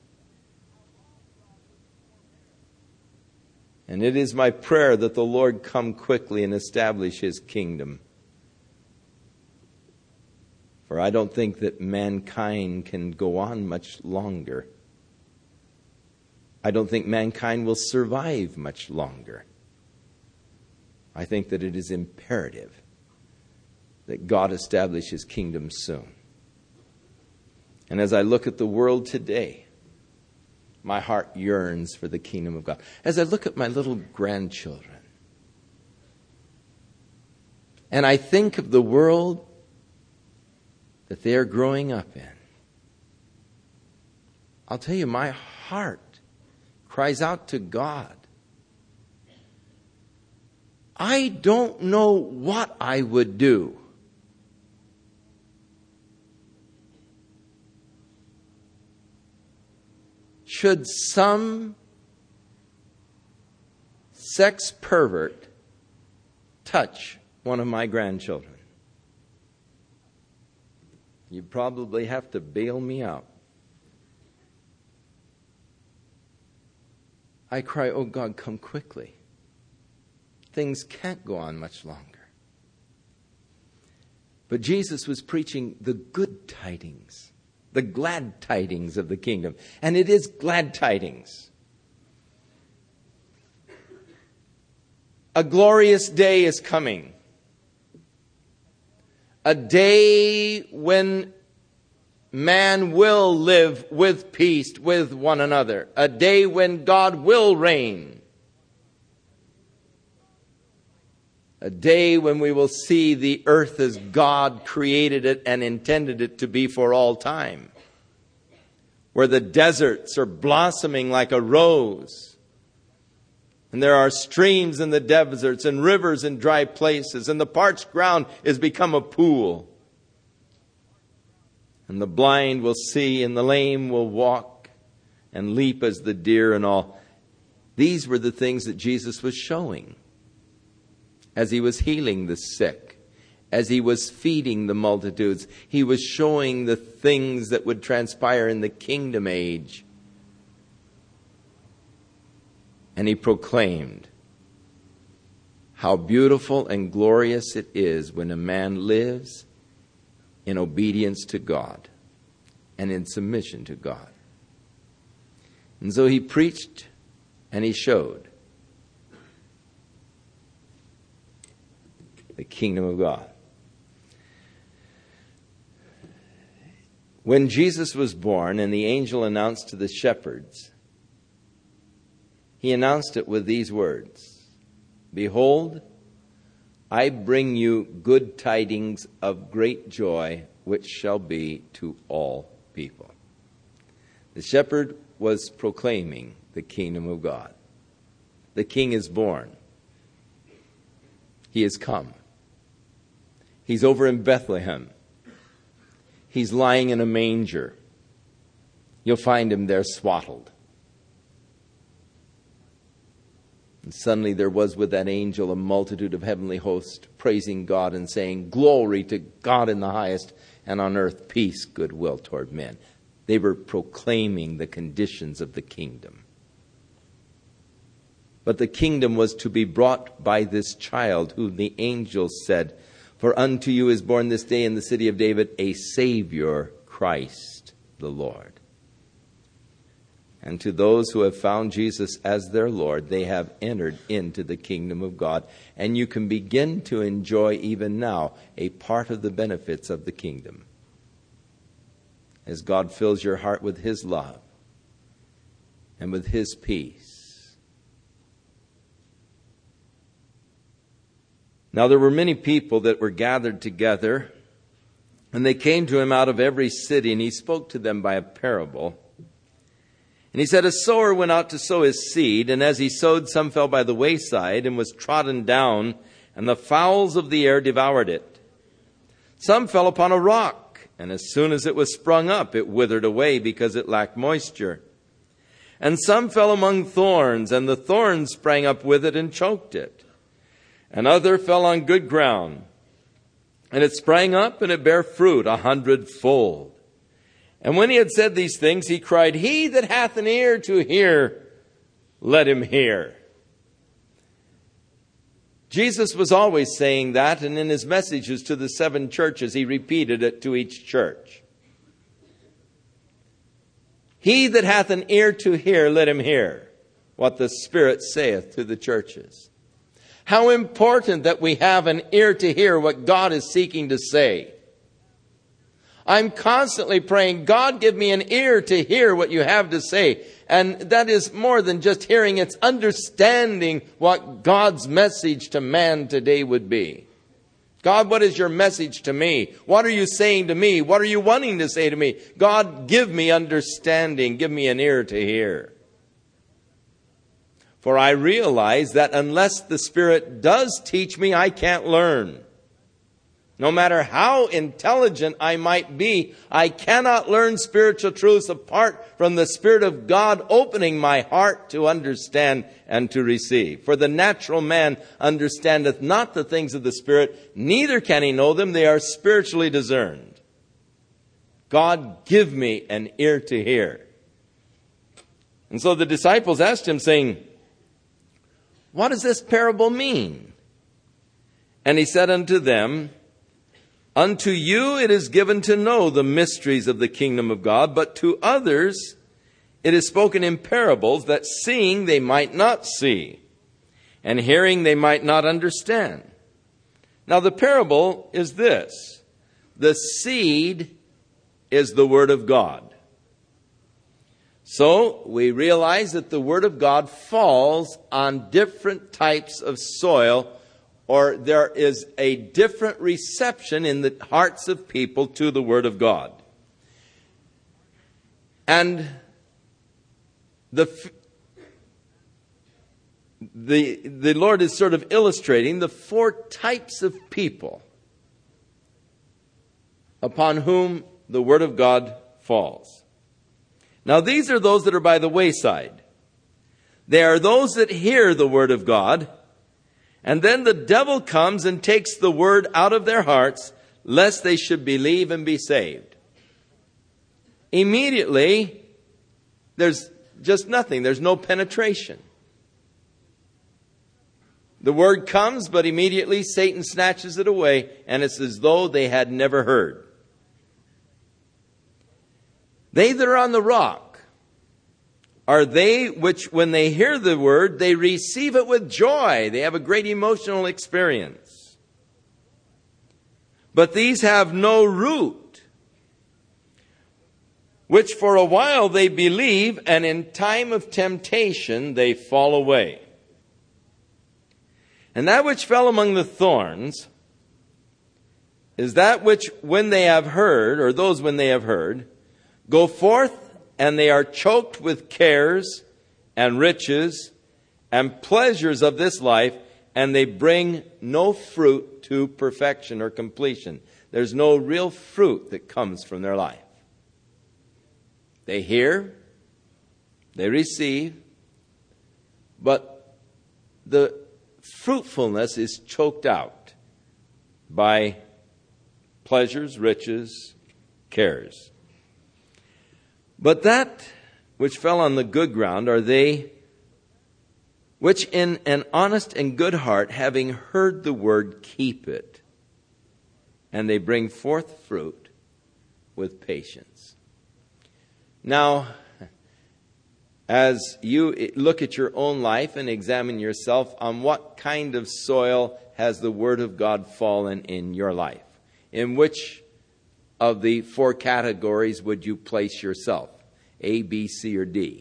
And it is my prayer that the Lord come quickly and establish His kingdom. For I don't think that mankind can go on much longer. I don't think mankind will survive much longer. I think that it is imperative that God establish His kingdom soon. And as I look at the world today, my heart yearns for the kingdom of God. As I look at my little grandchildren, and I think of the world that they are growing up in, I'll tell you, my heart cries out to God. I don't know what I would do should some sex pervert touch one of my grandchildren. You probably have to bail me out. I cry, oh God, come quickly. Things can't go on much longer. But Jesus was preaching the good tidings, the glad tidings of the kingdom. And it is glad tidings. A glorious day is coming. A day when man will live with peace with one another. A day when God will reign. A day when we will see the earth as God created it and intended it to be for all time. Where the deserts are blossoming like a rose. And there are streams in the deserts and rivers in dry places. And the parched ground is become a pool. And the blind will see and the lame will walk and leap as the deer and all. These were the things that Jesus was showing as He was healing the sick, as He was feeding the multitudes. He was showing the things that would transpire in the kingdom age. And He proclaimed how beautiful and glorious it is when a man lives in obedience to God and in submission to God. And so He preached and He showed the kingdom of God. When Jesus was born and the angel announced to the shepherds, He announced it with these words, "Behold, I bring you good tidings of great joy, which shall be to all people. The shepherd was proclaiming the kingdom of God. The king is born. He has come. He's over in Bethlehem. He's lying in a manger. You'll find him there swaddled. And suddenly there was with that angel a multitude of heavenly hosts praising God and saying, "Glory to God in the highest, and on earth peace, goodwill toward men." They were proclaiming the conditions of the kingdom. But the kingdom was to be brought by this child, whom the angels said, "For unto you is born this day in the city of David a Savior, Christ the Lord." And to those who have found Jesus as their Lord, they have entered into the kingdom of God. And you can begin to enjoy even now a part of the benefits of the kingdom, as God fills your heart with His love and with His peace. Now there were many people that were gathered together, and they came to him out of every city, and he spoke to them by a parable. And he said, "A sower went out to sow his seed, and as he sowed, some fell by the wayside and was trodden down, and the fowls of the air devoured it. Some fell upon a rock, and as soon as it was sprung up, it withered away because it lacked moisture. And some fell among thorns, and the thorns sprang up with it and choked it. And other fell on good ground, and it sprang up, and it bare fruit a hundredfold. And when he had said these things, he cried, 'He that hath an ear to hear, let him hear.'" Jesus was always saying that, and in his messages to the seven churches, he repeated it to each church. "He that hath an ear to hear, let him hear what the Spirit saith to the churches." How important that we have an ear to hear what God is seeking to say. I'm constantly praying, "God, give me an ear to hear what you have to say." And that is more than just hearing, it's understanding what God's message to man today would be. God, what is your message to me? What are you saying to me? What are you wanting to say to me? God, give me understanding. Give me an ear to hear. For I realize that unless the Spirit does teach me, I can't learn. No matter how intelligent I might be, I cannot learn spiritual truths apart from the Spirit of God opening my heart to understand and to receive. For the natural man understandeth not the things of the Spirit, neither can he know them. They are spiritually discerned. God, give me an ear to hear. And so the disciples asked him, saying, "What does this parable mean?" And he said unto them, "Unto you it is given to know the mysteries of the kingdom of God, but to others it is spoken in parables, that seeing they might not see, and hearing they might not understand." Now the parable is this: the seed is the word of God. So we realize that the word of God falls on different types of soil, or there is a different reception in the hearts of people to the Word of God. And the, the, the Lord is sort of illustrating the four types of people upon whom the Word of God falls. Now these are those that are by the wayside. They are those that hear the Word of God, and then the devil comes and takes the word out of their hearts, lest they should believe and be saved. Immediately, there's just nothing. There's no penetration. The word comes, but immediately Satan snatches it away, and it's as though they had never heard. They that are on the rock are they which, when they hear the word, they receive it with joy. They have a great emotional experience. But these have no root, which for a while they believe, and in time of temptation they fall away. And that which fell among the thorns is that which when they have heard, or those when they have heard, go forth and they are choked with cares and riches and pleasures of this life, and they bring no fruit to perfection or completion. There's no real fruit that comes from their life. They hear, they receive, but the fruitfulness is choked out by pleasures, riches, cares. But that which fell on the good ground are they which in an honest and good heart, having heard the word, keep it, and they bring forth fruit with patience. Now, as you look at your own life and examine yourself, on what kind of soil has the Word of God fallen in your life? In which of the four categories would you place yourself? A, B, C, or D?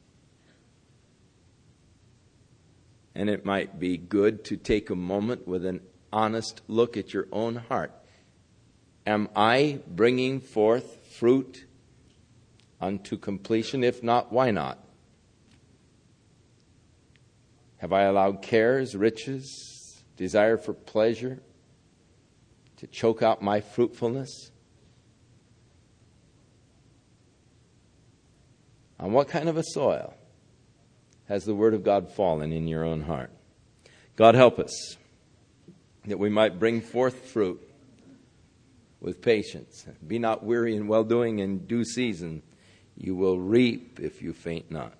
And it might be good to take a moment with an honest look at your own heart. Am I bringing forth fruit unto completion? If not, why not? Have I allowed cares, riches, desire for pleasure to choke out my fruitfulness? On what kind of a soil has the Word of God fallen in your own heart? God help us that we might bring forth fruit with patience. Be not weary in well-doing. In due season you will reap if you faint not.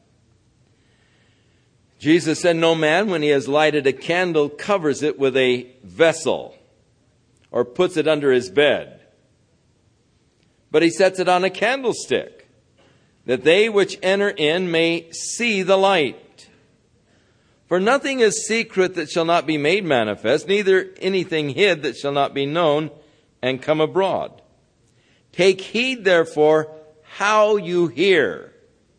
Jesus said, no man, when he has lighted a candle, covers it with a vessel or puts it under his bed, but he sets it on a candlestick, that they which enter in may see the light. For nothing is secret that shall not be made manifest, neither anything hid that shall not be known and come abroad. Take heed, therefore, how you hear.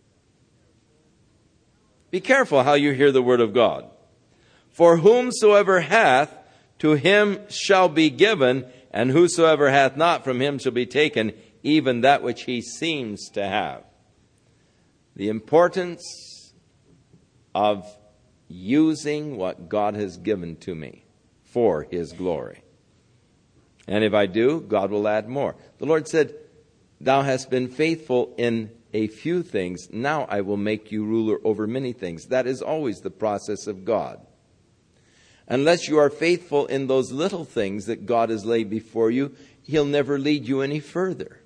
Be careful how you hear the word of God. For whomsoever hath, to him shall be given, and whosoever hath not, from him shall be taken, even that which he seems to have. The importance of using what God has given to me for His glory. And if I do, God will add more. The Lord said, thou hast been faithful in a few things, now I will make you ruler over many things. That is always the process of God. Unless you are faithful in those little things that God has laid before you, He'll never lead you any further.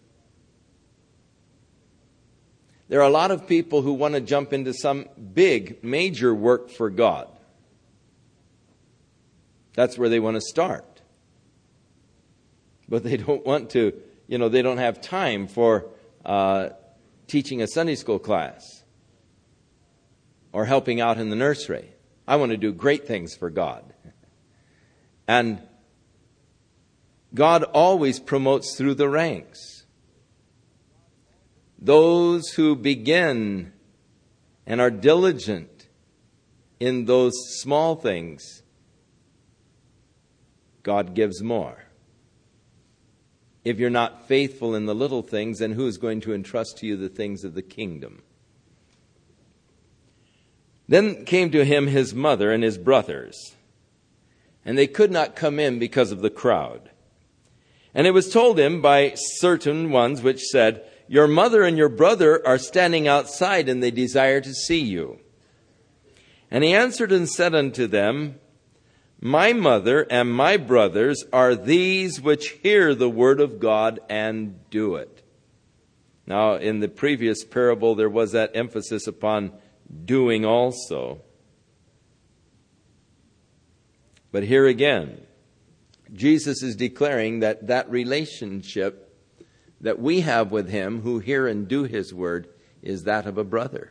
There are a lot of people who want to jump into some big, major work for God. That's where they want to start. But they don't want to, you know, they don't have time for uh, teaching a Sunday school class or helping out in the nursery. I want to do great things for God. And God always promotes through the ranks. Those who begin and are diligent in those small things, God gives more. If you're not faithful in the little things, then who is going to entrust to you the things of the kingdom? Then came to him his mother and his brothers, and they could not come in because of the crowd. And it was told him by certain ones which said, your mother and your brother are standing outside, and they desire to see you. And he answered and said unto them, my mother and my brothers are these which hear the word of God and do it. Now, in the previous parable, there was that emphasis upon doing also. But here again, Jesus is declaring that that relationship that we have with Him who hear and do His word is that of a brother.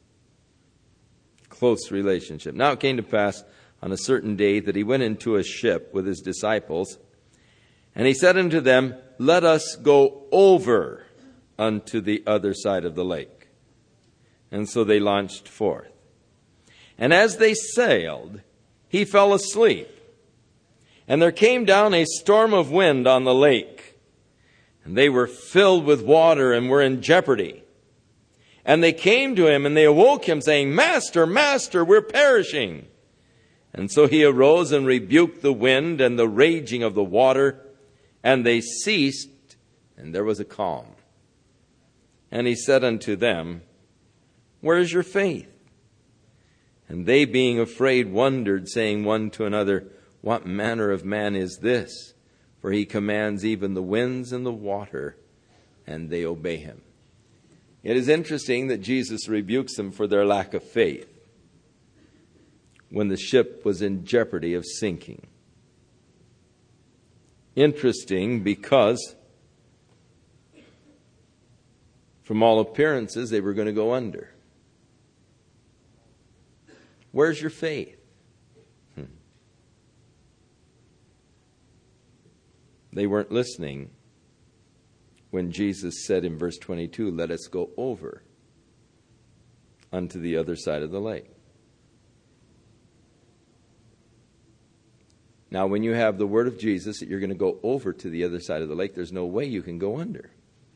Close relationship. Now it came to pass on a certain day that He went into a ship with His disciples, and He said unto them, let us go over unto the other side of the lake. And so they launched forth. And as they sailed, he fell asleep. And there came down a storm of wind on the lake, and they were filled with water and were in jeopardy. And they came to him, and they awoke him, saying, Master, Master, we're perishing. And so he arose and rebuked the wind and the raging of the water, and they ceased, and there was a calm. And he said unto them, Where is your faith? And they, being afraid, wondered, saying one to another, What manner of man is this? For he commands even the winds and the water, and they obey him. It is interesting that Jesus rebukes them for their lack of faith when the ship was in jeopardy of sinking. Interesting because, from all appearances, they were going to go under. Where's your faith? Hmm. They weren't listening when Jesus said in verse twenty-two, Let us go over unto the other side of the lake. Now, when you have the word of Jesus that you're going to go over to the other side of the lake, there's no way you can go under.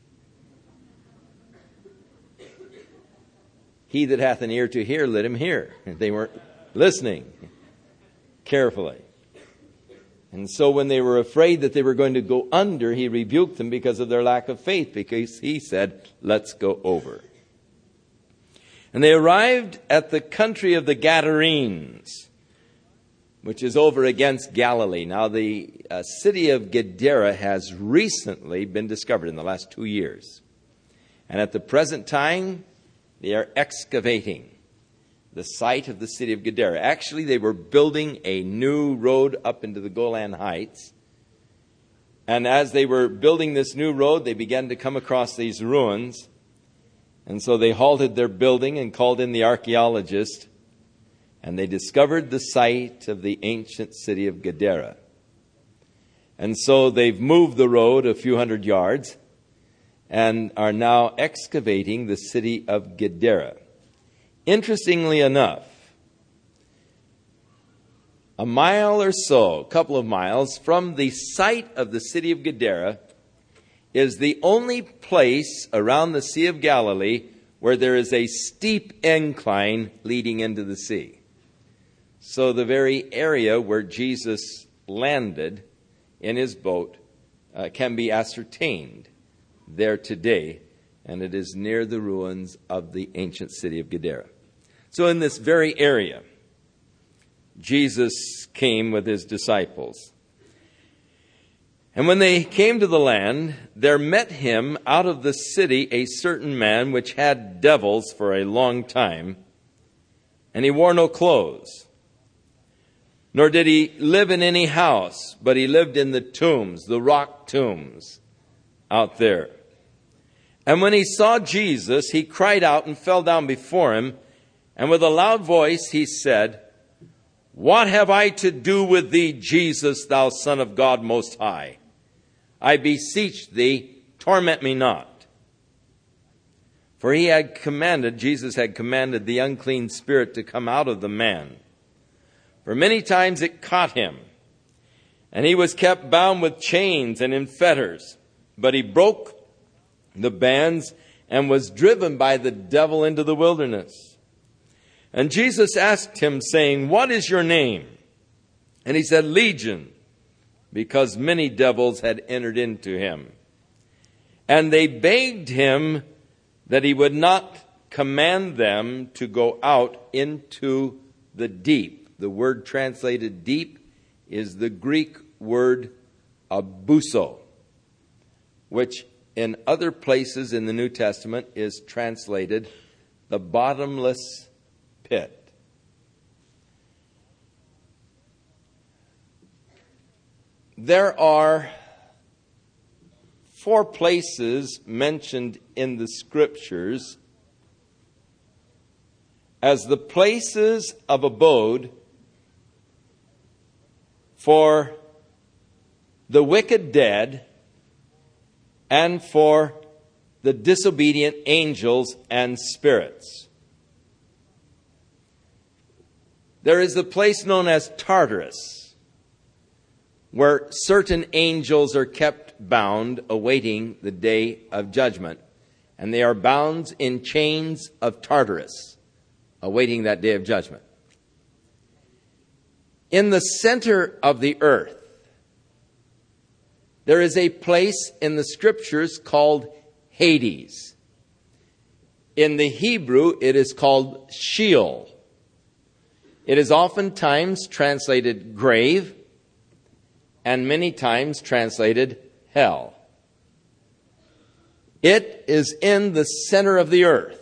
He that hath an ear to hear, let him hear. They weren't listening carefully. And so when they were afraid that they were going to go under, he rebuked them because of their lack of faith, because he said, Let's go over. And they arrived at the country of the Gadarenes, which is over against Galilee. Now, the uh, city of Gadara has recently been discovered in the last two years. And at the present time, they are excavating the site of the city of Gadara. Actually, they were building a new road up into the Golan Heights. And as they were building this new road, they began to come across these ruins. And so they halted their building and called in the archaeologist. And they discovered the site of the ancient city of Gadara. And so they've moved the road a few hundred yards and are now excavating the city of Gadara. Interestingly enough, a mile or so, a couple of miles from the site of the city of Gadara is the only place around the Sea of Galilee where there is a steep incline leading into the sea. So the very area where Jesus landed in his boat uh, can be ascertained there today, and it is near the ruins of the ancient city of Gadara. So in this very area, Jesus came with his disciples. And when they came to the land, there met him out of the city a certain man which had devils for a long time, and he wore no clothes. Nor did he live in any house, but he lived in the tombs, the rock tombs out there. And when he saw Jesus, he cried out and fell down before him. And with a loud voice he said, What have I to do with thee, Jesus, thou Son of God Most High? I beseech thee, torment me not. For he had commanded, Jesus had commanded the unclean spirit to come out of the man. For many times it caught him, and he was kept bound with chains and in fetters. But he broke the bands and was driven by the devil into the wilderness. And Jesus asked him, saying, What is your name? And he said, Legion, because many devils had entered into him. And they begged him that he would not command them to go out into the deep. The word translated deep is the Greek word abuso, which in other places in the New Testament is translated the bottomless pit. There are four places mentioned in the Scriptures as the places of abode for the wicked dead and for the disobedient angels and spirits. There is the place known as Tartarus, where certain angels are kept bound, awaiting the day of judgment. And they are bound in chains of Tartarus, awaiting that day of judgment. In the center of the earth, there is a place in the Scriptures called Hades. In the Hebrew, it is called Sheol. It is oftentimes translated grave, and many times translated hell. It is in the center of the earth.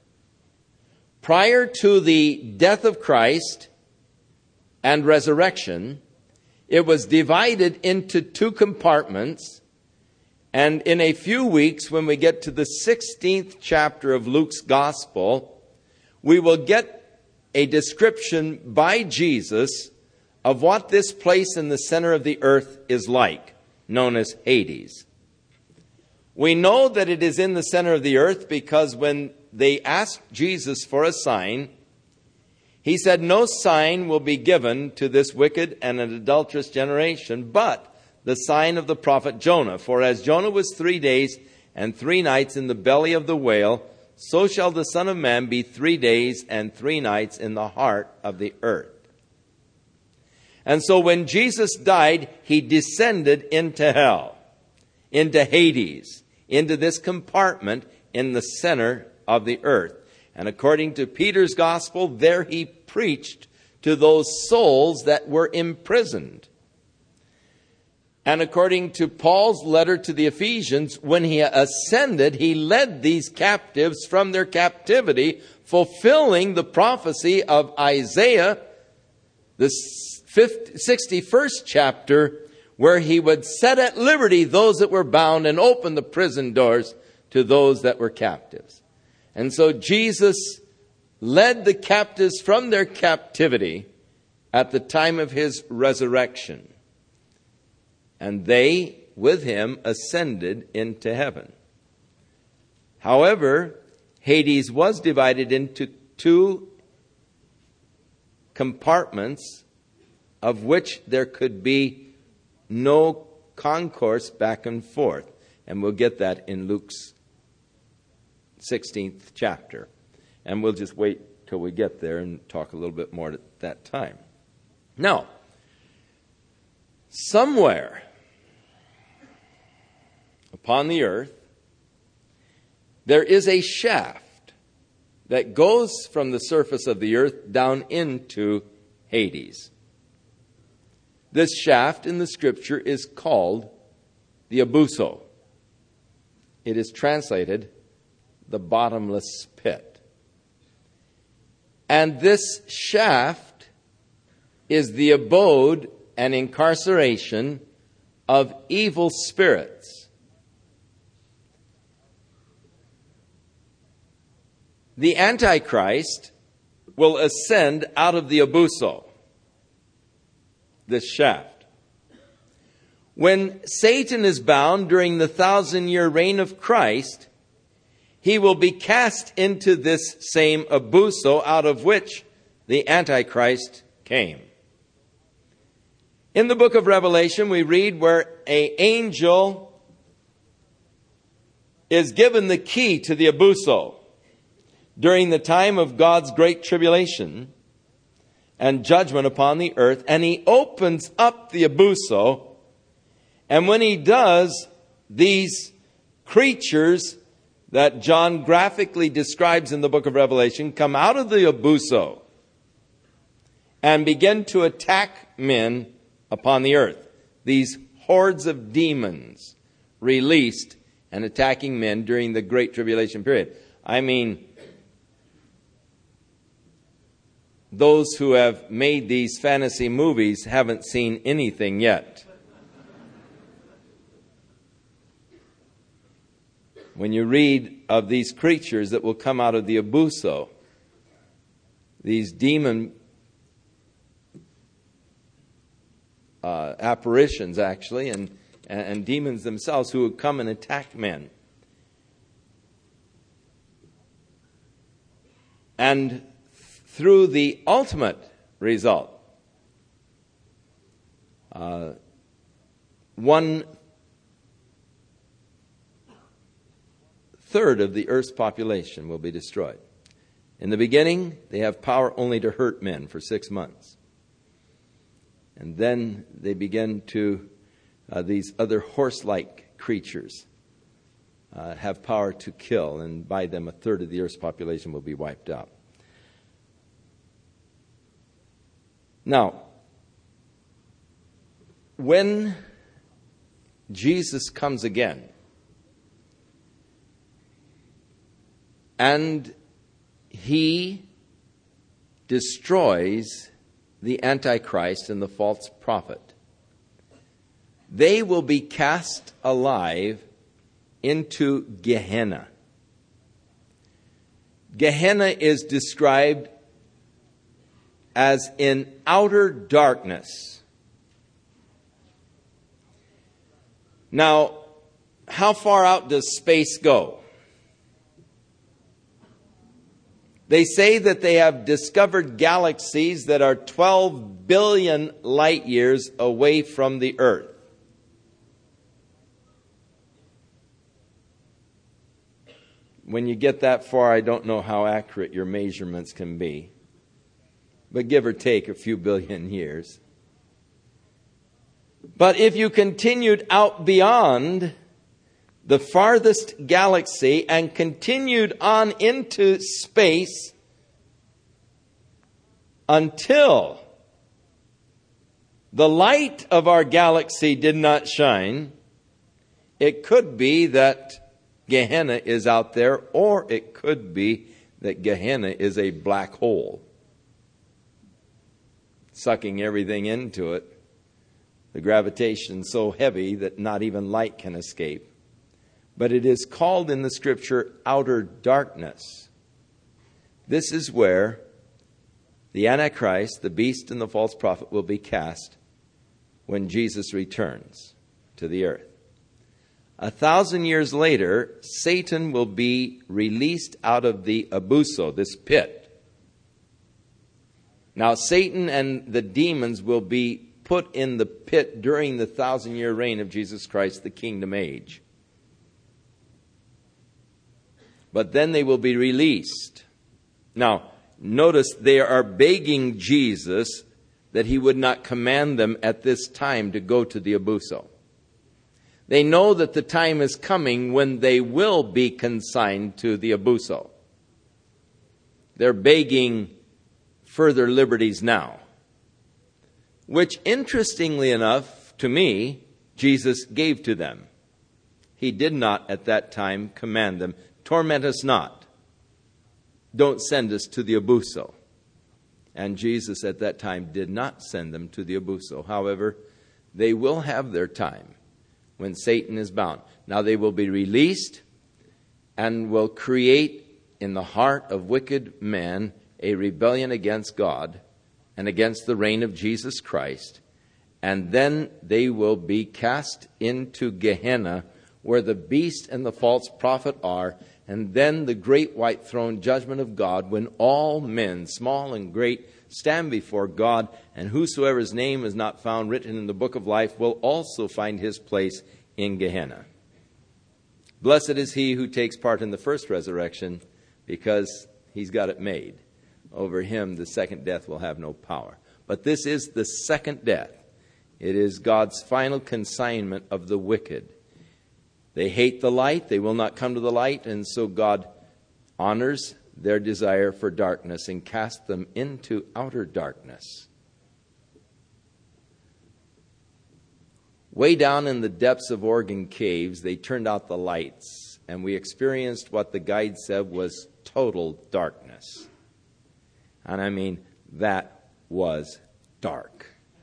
Prior to the death of Christ and resurrection, it was divided into two compartments. And in a few weeks, when we get to the sixteenth chapter of Luke's Gospel, we will get a description by Jesus of what this place in the center of the earth is like, known as Hades. We know that it is in the center of the earth because when they asked Jesus for a sign, he said, "No sign will be given to this wicked and an adulterous generation, but the sign of the prophet Jonah. For as Jonah was three days and three nights in the belly of the whale, so shall the Son of Man be three days and three nights in the heart of the earth." And so when Jesus died, he descended into hell, into Hades, into this compartment in the center of the earth. And according to Peter's gospel, there he preached to those souls that were imprisoned. And according to Paul's letter to the Ephesians, when he ascended, he led these captives from their captivity, fulfilling the prophecy of Isaiah, the sixty-first chapter, where he would set at liberty those that were bound and open the prison doors to those that were captives. And so Jesus led the captives from their captivity at the time of his resurrection. And they, with him, ascended into heaven. However, Hades was divided into two compartments of which there could be no concourse back and forth. And we'll get that in Luke's sixteenth chapter. And we'll just wait till we get there and talk a little bit more at that time. Now, somewhere upon the earth, there is a shaft that goes from the surface of the earth down into Hades. This shaft in the Scripture is called the Abuso. It is translated the bottomless pit. And this shaft is the abode and incarceration of evil spirits. The Antichrist will ascend out of the Abuso, this shaft. When Satan is bound during the thousand-year reign of Christ, he will be cast into this same Abuso out of which the Antichrist came. In the book of Revelation, we read where an angel is given the key to the Abuso during the time of God's great tribulation and judgment upon the earth, and he opens up the Abuso, and when he does, these creatures that John graphically describes in the book of Revelation come out of the Abuso and begin to attack men upon the earth. These hordes of demons released and attacking men during the Great Tribulation period. I mean, those who have made these fantasy movies haven't seen anything yet. When you read of these creatures that will come out of the Abuso, these demon uh, apparitions actually, and, and, and demons themselves who would come and attack men. And through the ultimate result. Uh, one third of the earth's population will be destroyed. In the beginning, they have power only to hurt men for six months. And then they begin to, uh, these other horse-like creatures uh, have power to kill, and by them a third of the earth's population will be wiped out. Now, when Jesus comes again, and he destroys the Antichrist and the false prophet, they will be cast alive into Gehenna. Gehenna is described as in outer darkness. Now, how far out does space go? They say that they have discovered galaxies that are twelve billion light years away from the Earth. When you get that far, I don't know how accurate your measurements can be, but give or take a few billion years. But if you continued out beyond the farthest galaxy and continued on into space until the light of our galaxy did not shine, it could be that Gehenna is out there, or it could be that Gehenna is a black hole, sucking everything into it. The gravitation is so heavy that not even light can escape. But it is called in the Scripture outer darkness. This is where the Antichrist, the beast, and the false prophet will be cast when Jesus returns to the earth. A thousand years later, Satan will be released out of the abuso, this pit. Now, Satan and the demons will be put in the pit during the thousand-year reign of Jesus Christ, the kingdom age. But then they will be released. Now, notice they are begging Jesus that he would not command them at this time to go to the abuso. They know that the time is coming when they will be consigned to the abuso. They're begging further liberties now, which, interestingly enough, to me, Jesus gave to them. He did not at that time command them, torment us not. Don't send us to the abuso. And Jesus at that time did not send them to the abuso. However, they will have their time when Satan is bound. Now they will be released and will create in the heart of wicked men a rebellion against God and against the reign of Jesus Christ. And then they will be cast into Gehenna, where the beast and the false prophet are. And then the great white throne judgment of God, when all men, small and great, stand before God, and whosoever's name is not found written in the book of life will also find his place in Gehenna. Blessed is he who takes part in the first resurrection, because he's got it made. Over him the second death will have no power. But this is the second death. It is God's final consignment of the wicked. They hate the light, they will not come to the light, and so God honors their desire for darkness and casts them into outer darkness. Way down in the depths of Oregon caves, they turned out the lights, and we experienced what the guide said was total darkness. And I mean, that was dark.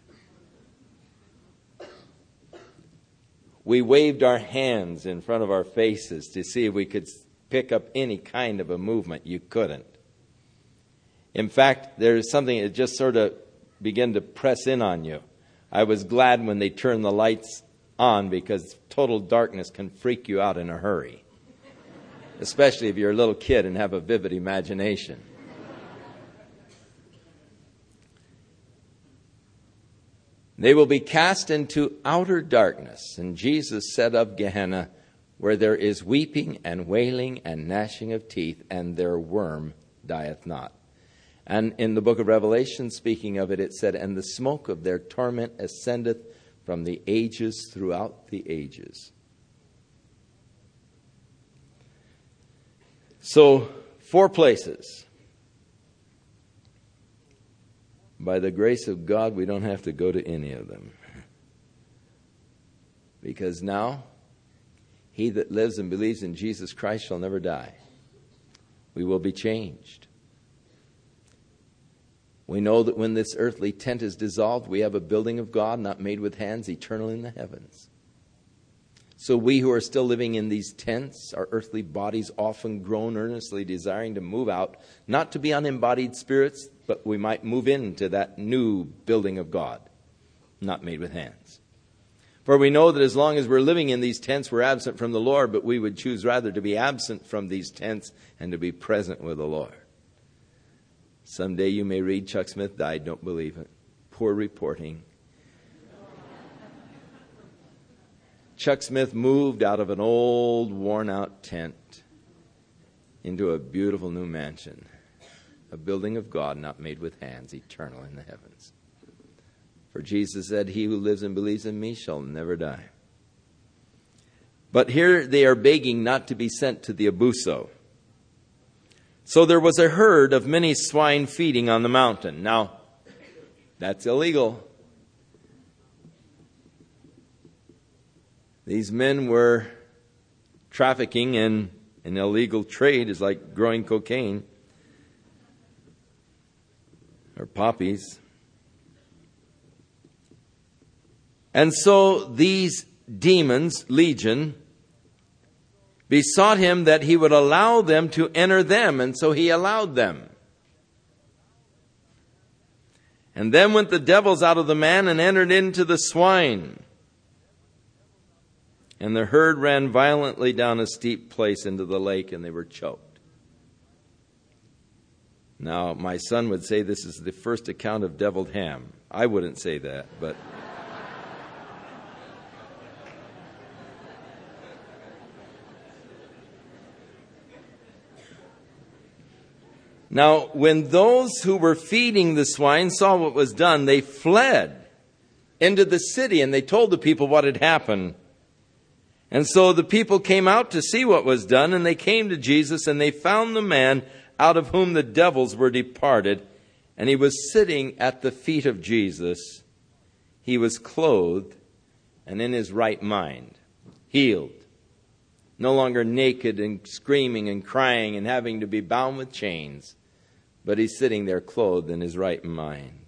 We waved our hands in front of our faces to see if we could pick up any kind of a movement. You couldn't. In fact, there's something that just sort of began to press in on you. I was glad when they turned the lights on, because total darkness can freak you out in a hurry, especially if you're a little kid and have a vivid imagination. They will be cast into outer darkness. And Jesus said of Gehenna, where there is weeping and wailing and gnashing of teeth, and their worm dieth not. And in the book of Revelation, speaking of it, it said, and the smoke of their torment ascendeth from the ages throughout the ages. So, four places. By the grace of God, we don't have to go to any of them. Because now, he that lives and believes in Jesus Christ shall never die. We will be changed. We know that when this earthly tent is dissolved, we have a building of God not made with hands, eternal in the heavens. So we who are still living in these tents, our earthly bodies often groan earnestly desiring to move out, not to be unembodied spirits, but we might move into that new building of God, not made with hands. For we know that as long as we're living in these tents, we're absent from the Lord, but we would choose rather to be absent from these tents and to be present with the Lord. Someday you may read Chuck Smith died, don't believe it. Poor reporting. Chuck Smith moved out of an old, worn-out tent into a beautiful new mansion, a building of God not made with hands, eternal in the heavens. For Jesus said, he who lives and believes in me shall never die. But here they are begging not to be sent to the Abuso. So there was a herd of many swine feeding on the mountain. Now, that's illegal. These men were trafficking in an illegal trade, is like growing cocaine or poppies. And so these demons, legion, besought him that he would allow them to enter them, and so he allowed them. And then went the devils out of the man and entered into the swine. And the herd ran violently down a steep place into the lake, and they were choked. Now, my son would say this is the first account of deviled ham. I wouldn't say that, but... Now, when those who were feeding the swine saw what was done, they fled into the city, and they told the people what had happened. And so the people came out to see what was done, and they came to Jesus, and they found the man out of whom the devils were departed, and he was sitting at the feet of Jesus. He was clothed and in his right mind, healed, no longer naked and screaming and crying and having to be bound with chains, but he's sitting there clothed in his right mind.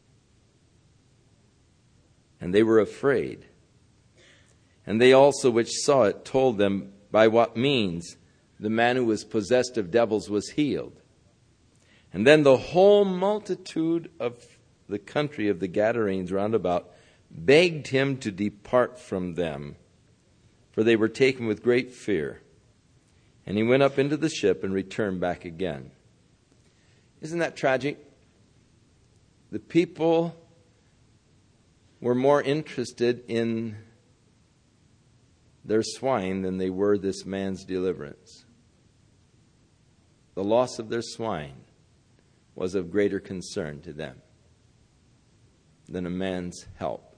And they were afraid. And they also which saw it told them by what means the man who was possessed of devils was healed. And then the whole multitude of the country of the Gadarenes round about begged him to depart from them, for they were taken with great fear. And he went up into the ship and returned back again. Isn't that tragic? The people were more interested in their swine than they were this man's deliverance. The loss of their swine was of greater concern to them than a man's help.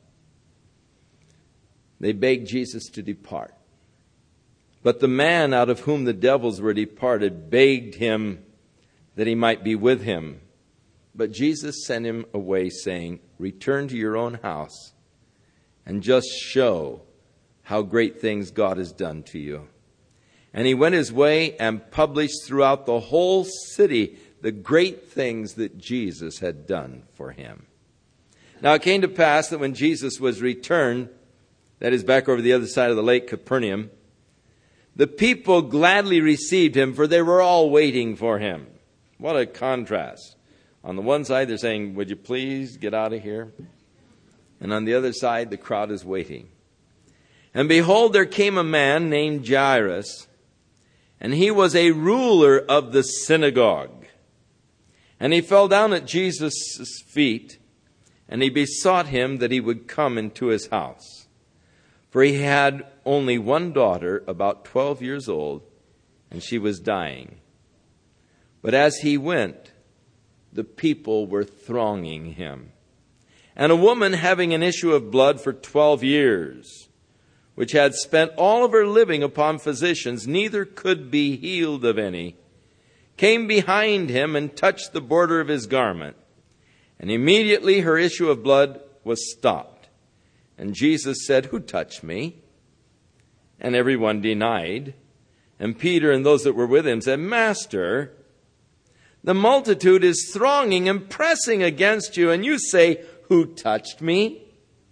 They begged Jesus to depart. But the man out of whom the devils were departed begged him that he might be with him. But Jesus sent him away, saying, return to your own house and just show how great things God has done to you. And he went his way and published throughout the whole city the great things that Jesus had done for him. Now it came to pass that when Jesus was returned, that is back over the other side of the lake, Capernaum, the people gladly received him, for they were all waiting for him. What a contrast. On the one side, they're saying, would you please get out of here? And on the other side, the crowd is waiting. And behold, there came a man named Jairus, and he was a ruler of the synagogue. And he fell down at Jesus' feet and he besought him that he would come into his house. For he had only one daughter, about twelve years old, and she was dying. But as he went, the people were thronging him. And a woman having an issue of blood for twelve years, which had spent all of her living upon physicians, neither could be healed of any, came behind him and touched the border of his garment. And immediately her issue of blood was stopped. And Jesus said, "Who touched me?" And everyone denied. And Peter and those that were with him said, "Master, the multitude is thronging and pressing against you, and you say, 'Who touched me?'"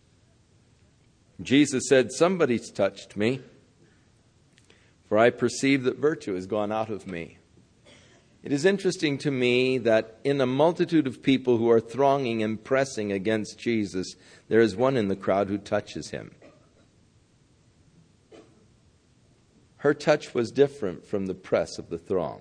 Jesus said, "Somebody's touched me, for I perceive that virtue has gone out of me." It is interesting to me that in a multitude of people who are thronging and pressing against Jesus, there is one in the crowd who touches him. Her touch was different from the press of the throng.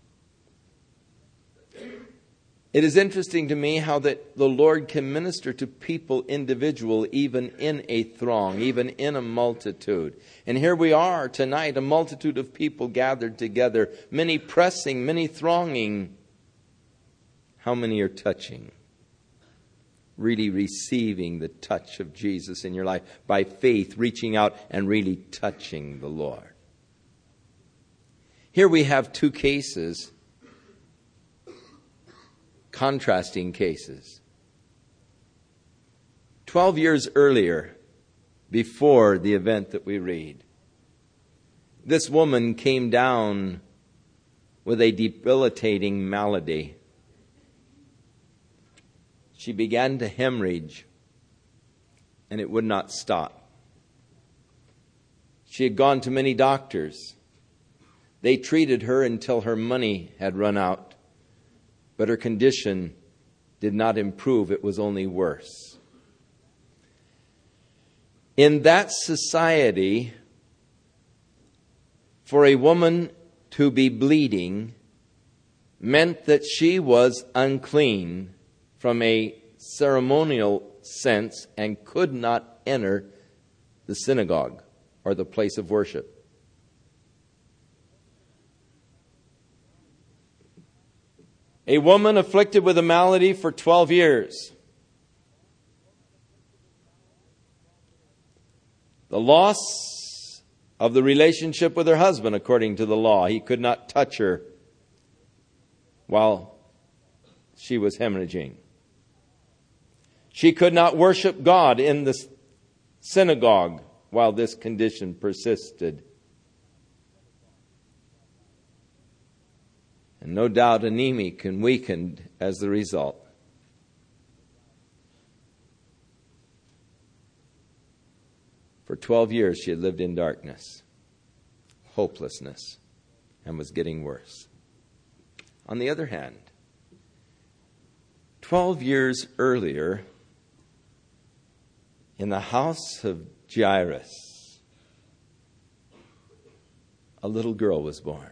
It is interesting to me how that the Lord can minister to people individual, even in a throng, even in a multitude. And here we are tonight, a multitude of people gathered together, many pressing, many thronging. How many are touching? Really receiving the touch of Jesus in your life by faith, reaching out and really touching the Lord. Here we have two cases, contrasting cases. Twelve years earlier, before the event that we read, this woman came down with a debilitating malady. She began to hemorrhage, and it would not stop. She had gone to many doctors. They treated her until her money had run out. But her condition did not improve. It was only worse. In that society, for a woman to be bleeding meant that she was unclean from a ceremonial sense and could not enter the synagogue or the place of worship. A woman afflicted with a malady for twelve years. The loss of the relationship with her husband, according to the law. He could not touch her while she was hemorrhaging. She could not worship God in the synagogue while this condition persisted. And no doubt anemic and weakened as the result. For twelve years she had lived in darkness, hopelessness, and was getting worse. On the other hand, twelve years earlier, in the house of Jairus, a little girl was born.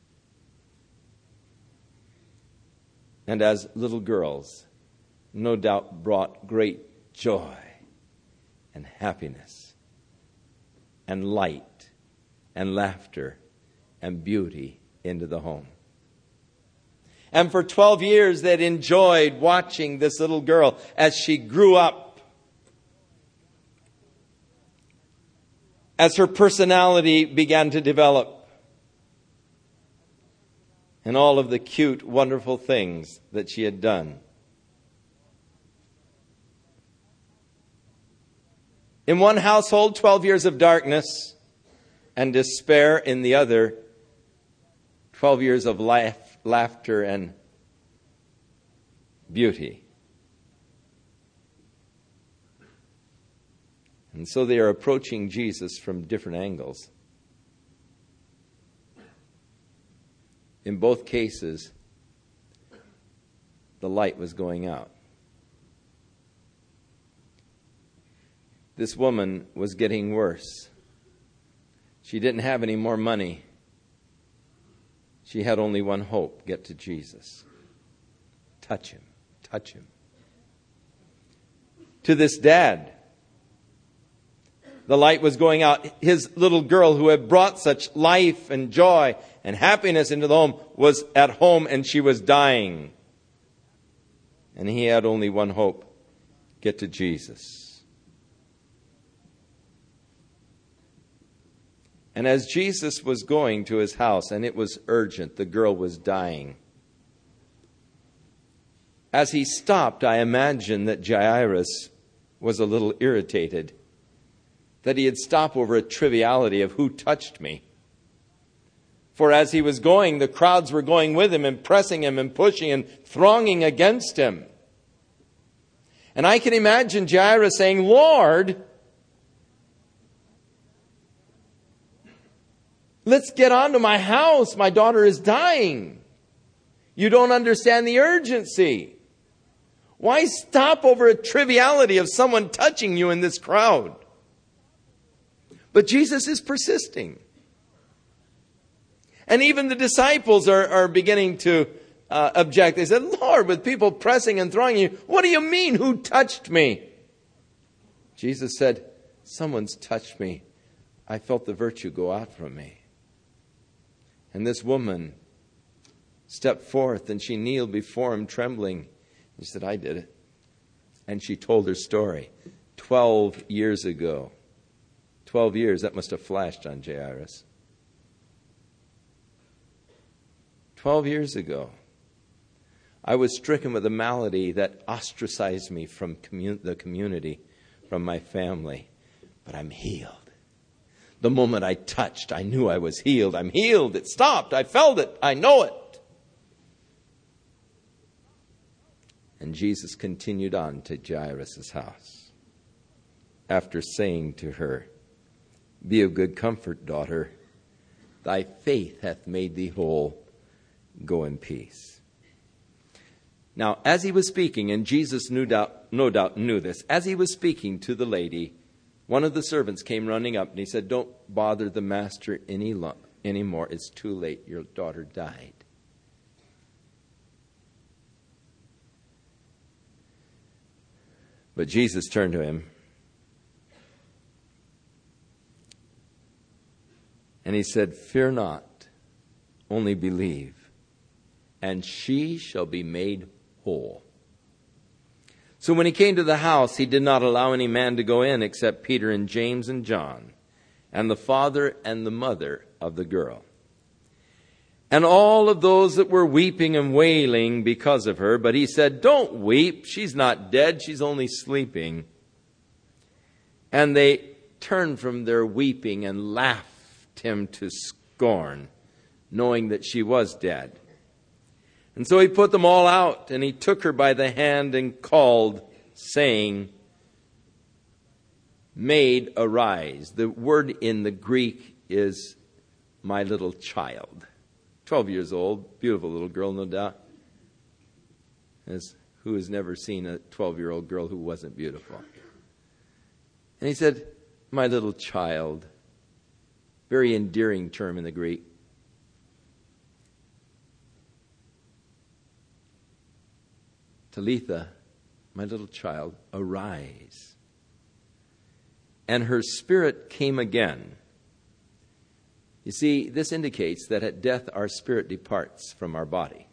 And as little girls, no doubt brought great joy and happiness and light and laughter and beauty into the home. And for twelve years they'd enjoyed watching this little girl as she grew up, as her personality began to develop, and all of the cute, wonderful things that she had done. In one household, twelve years of darkness and despair. In the other, twelve years of laugh, laughter and beauty. And so they are approaching Jesus from different angles. In both cases, the light was going out. This woman was getting worse. She didn't have any more money. She had only one hope: get to Jesus. Touch him. Touch him. to this dad. The light was going out. His little girl, who had brought such life and joy and happiness into the home, was at home and she was dying. And he had only one hope: get to Jesus. And as Jesus was going to his house, and it was urgent, the girl was dying. As he stopped, I imagine that Jairus was a little irritated that he had stopped over a triviality of who touched me. For as he was going, the crowds were going with him and pressing him and pushing and thronging against him. And I can imagine Jairus saying, Lord, let's get on to my house. My daughter is dying. You don't understand the urgency. Why stop over a triviality of someone touching you in this crowd? But Jesus is persisting. And even the disciples are, are beginning to uh, object. They said, Lord, with people pressing and throwing you, what do you mean, who touched me? Jesus said, someone's touched me. I felt the virtue go out from me. And this woman stepped forth and she kneeled before him trembling. She said, I did it. And she told her story. Twelve years ago. Twelve years, that must have flashed on Jairus. Twelve years ago, I was stricken with a malady that ostracized me from commun- the community, from my family. But I'm healed. The moment I touched, I knew I was healed. I'm healed. It stopped. I felt it. I know it. And Jesus continued on to Jairus' house after saying to her, be of good comfort, daughter. Thy faith hath made thee whole. Go in peace. Now, as he was speaking, and Jesus no doubt, no doubt knew this, as he was speaking to the lady, one of the servants came running up and he said, don't bother the master any lo- anymore. It's too late. Your daughter died. But Jesus turned to him and he said, fear not, only believe, and she shall be made whole. So when he came to the house, he did not allow any man to go in except Peter and James and John, and the father and the mother of the girl. And all of those that were weeping and wailing because of her, but he said, don't weep, she's not dead, she's only sleeping. And they turned from their weeping and laughed him to scorn, knowing that she was dead. And so he put them all out, and he took her by the hand and called, saying, Maid, arise. The word in the Greek is my little child. Twelve years old, beautiful little girl, no doubt. As who has never seen a twelve-year-old girl who wasn't beautiful? And he said, my little child. Very endearing term in the Greek. Talitha, my little child, arise. And her spirit came again. You see, this indicates that at death our spirit departs from our body.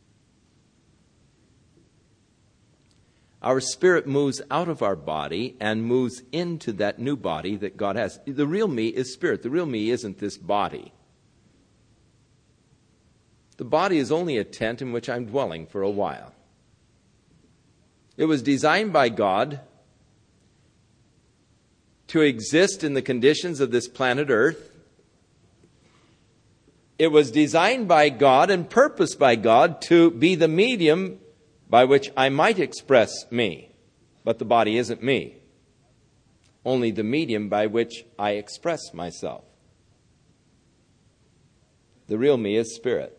Our spirit moves out of our body and moves into that new body that God has. The real me is spirit. The real me isn't this body. The body is only a tent in which I'm dwelling for a while. It was designed by God to exist in the conditions of this planet Earth. It was designed by God and purposed by God to be the medium by which I might express me. But the body isn't me. Only the medium by which I express myself. The real me is spirit.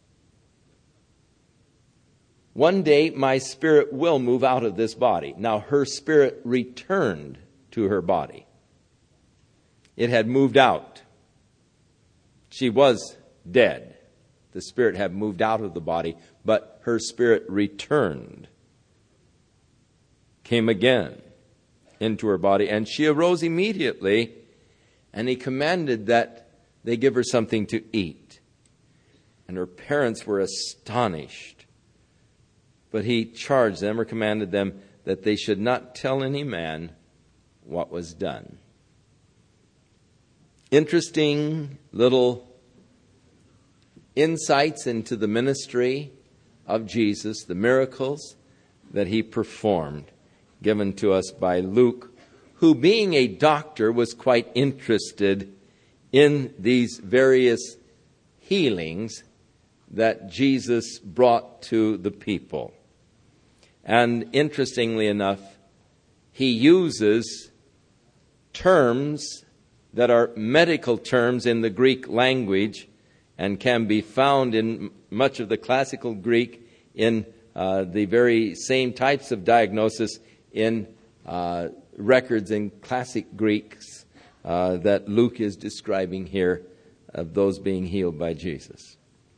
One day my spirit will move out of this body. Now her spirit returned to her body. It had moved out. She was dead. The spirit had moved out of the body, but her spirit returned. Came again. into her body, and she arose immediately, and he commanded that they give her something to eat. And her parents were astonished. But he charged them, or commanded them, that they should not tell any man what was done. Interesting little insights into the ministry of Jesus, the miracles that he performed, given to us by Luke, who, being a doctor, was quite interested in these various healings that Jesus brought to the people. And interestingly enough, he uses terms that are medical terms in the Greek language and can be found in much of the classical Greek in uh, the very same types of diagnosis in uh, records in classic Greeks uh, that Luke is describing here of those being healed by Jesus.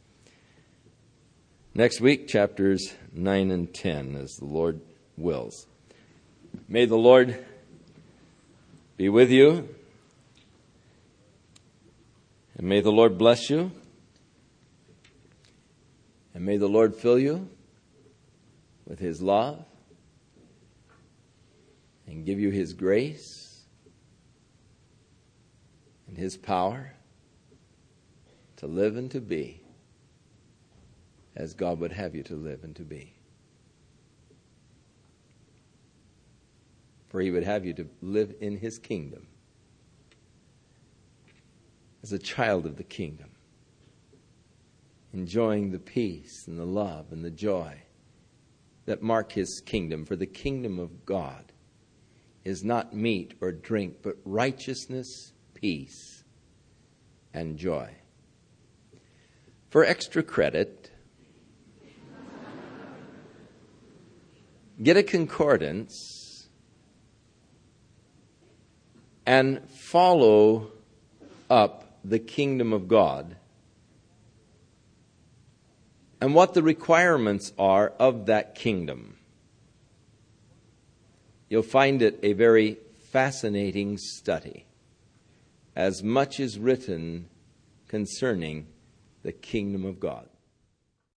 Next week, chapters nine and ten, as the Lord wills. May the Lord be with you, and may the Lord bless you, and may the Lord fill you with His love and give you His grace and His power to live and to be as God would have you to live and to be. For He would have you to live in His kingdom as a child of the kingdom, enjoying the peace and the love and the joy that mark His kingdom. For the kingdom of God is not meat or drink, but righteousness, peace, and joy. For extra credit, get a concordance and follow up the kingdom of God and what the requirements are of that kingdom. You'll find it a very fascinating study, as much is written concerning the kingdom of God.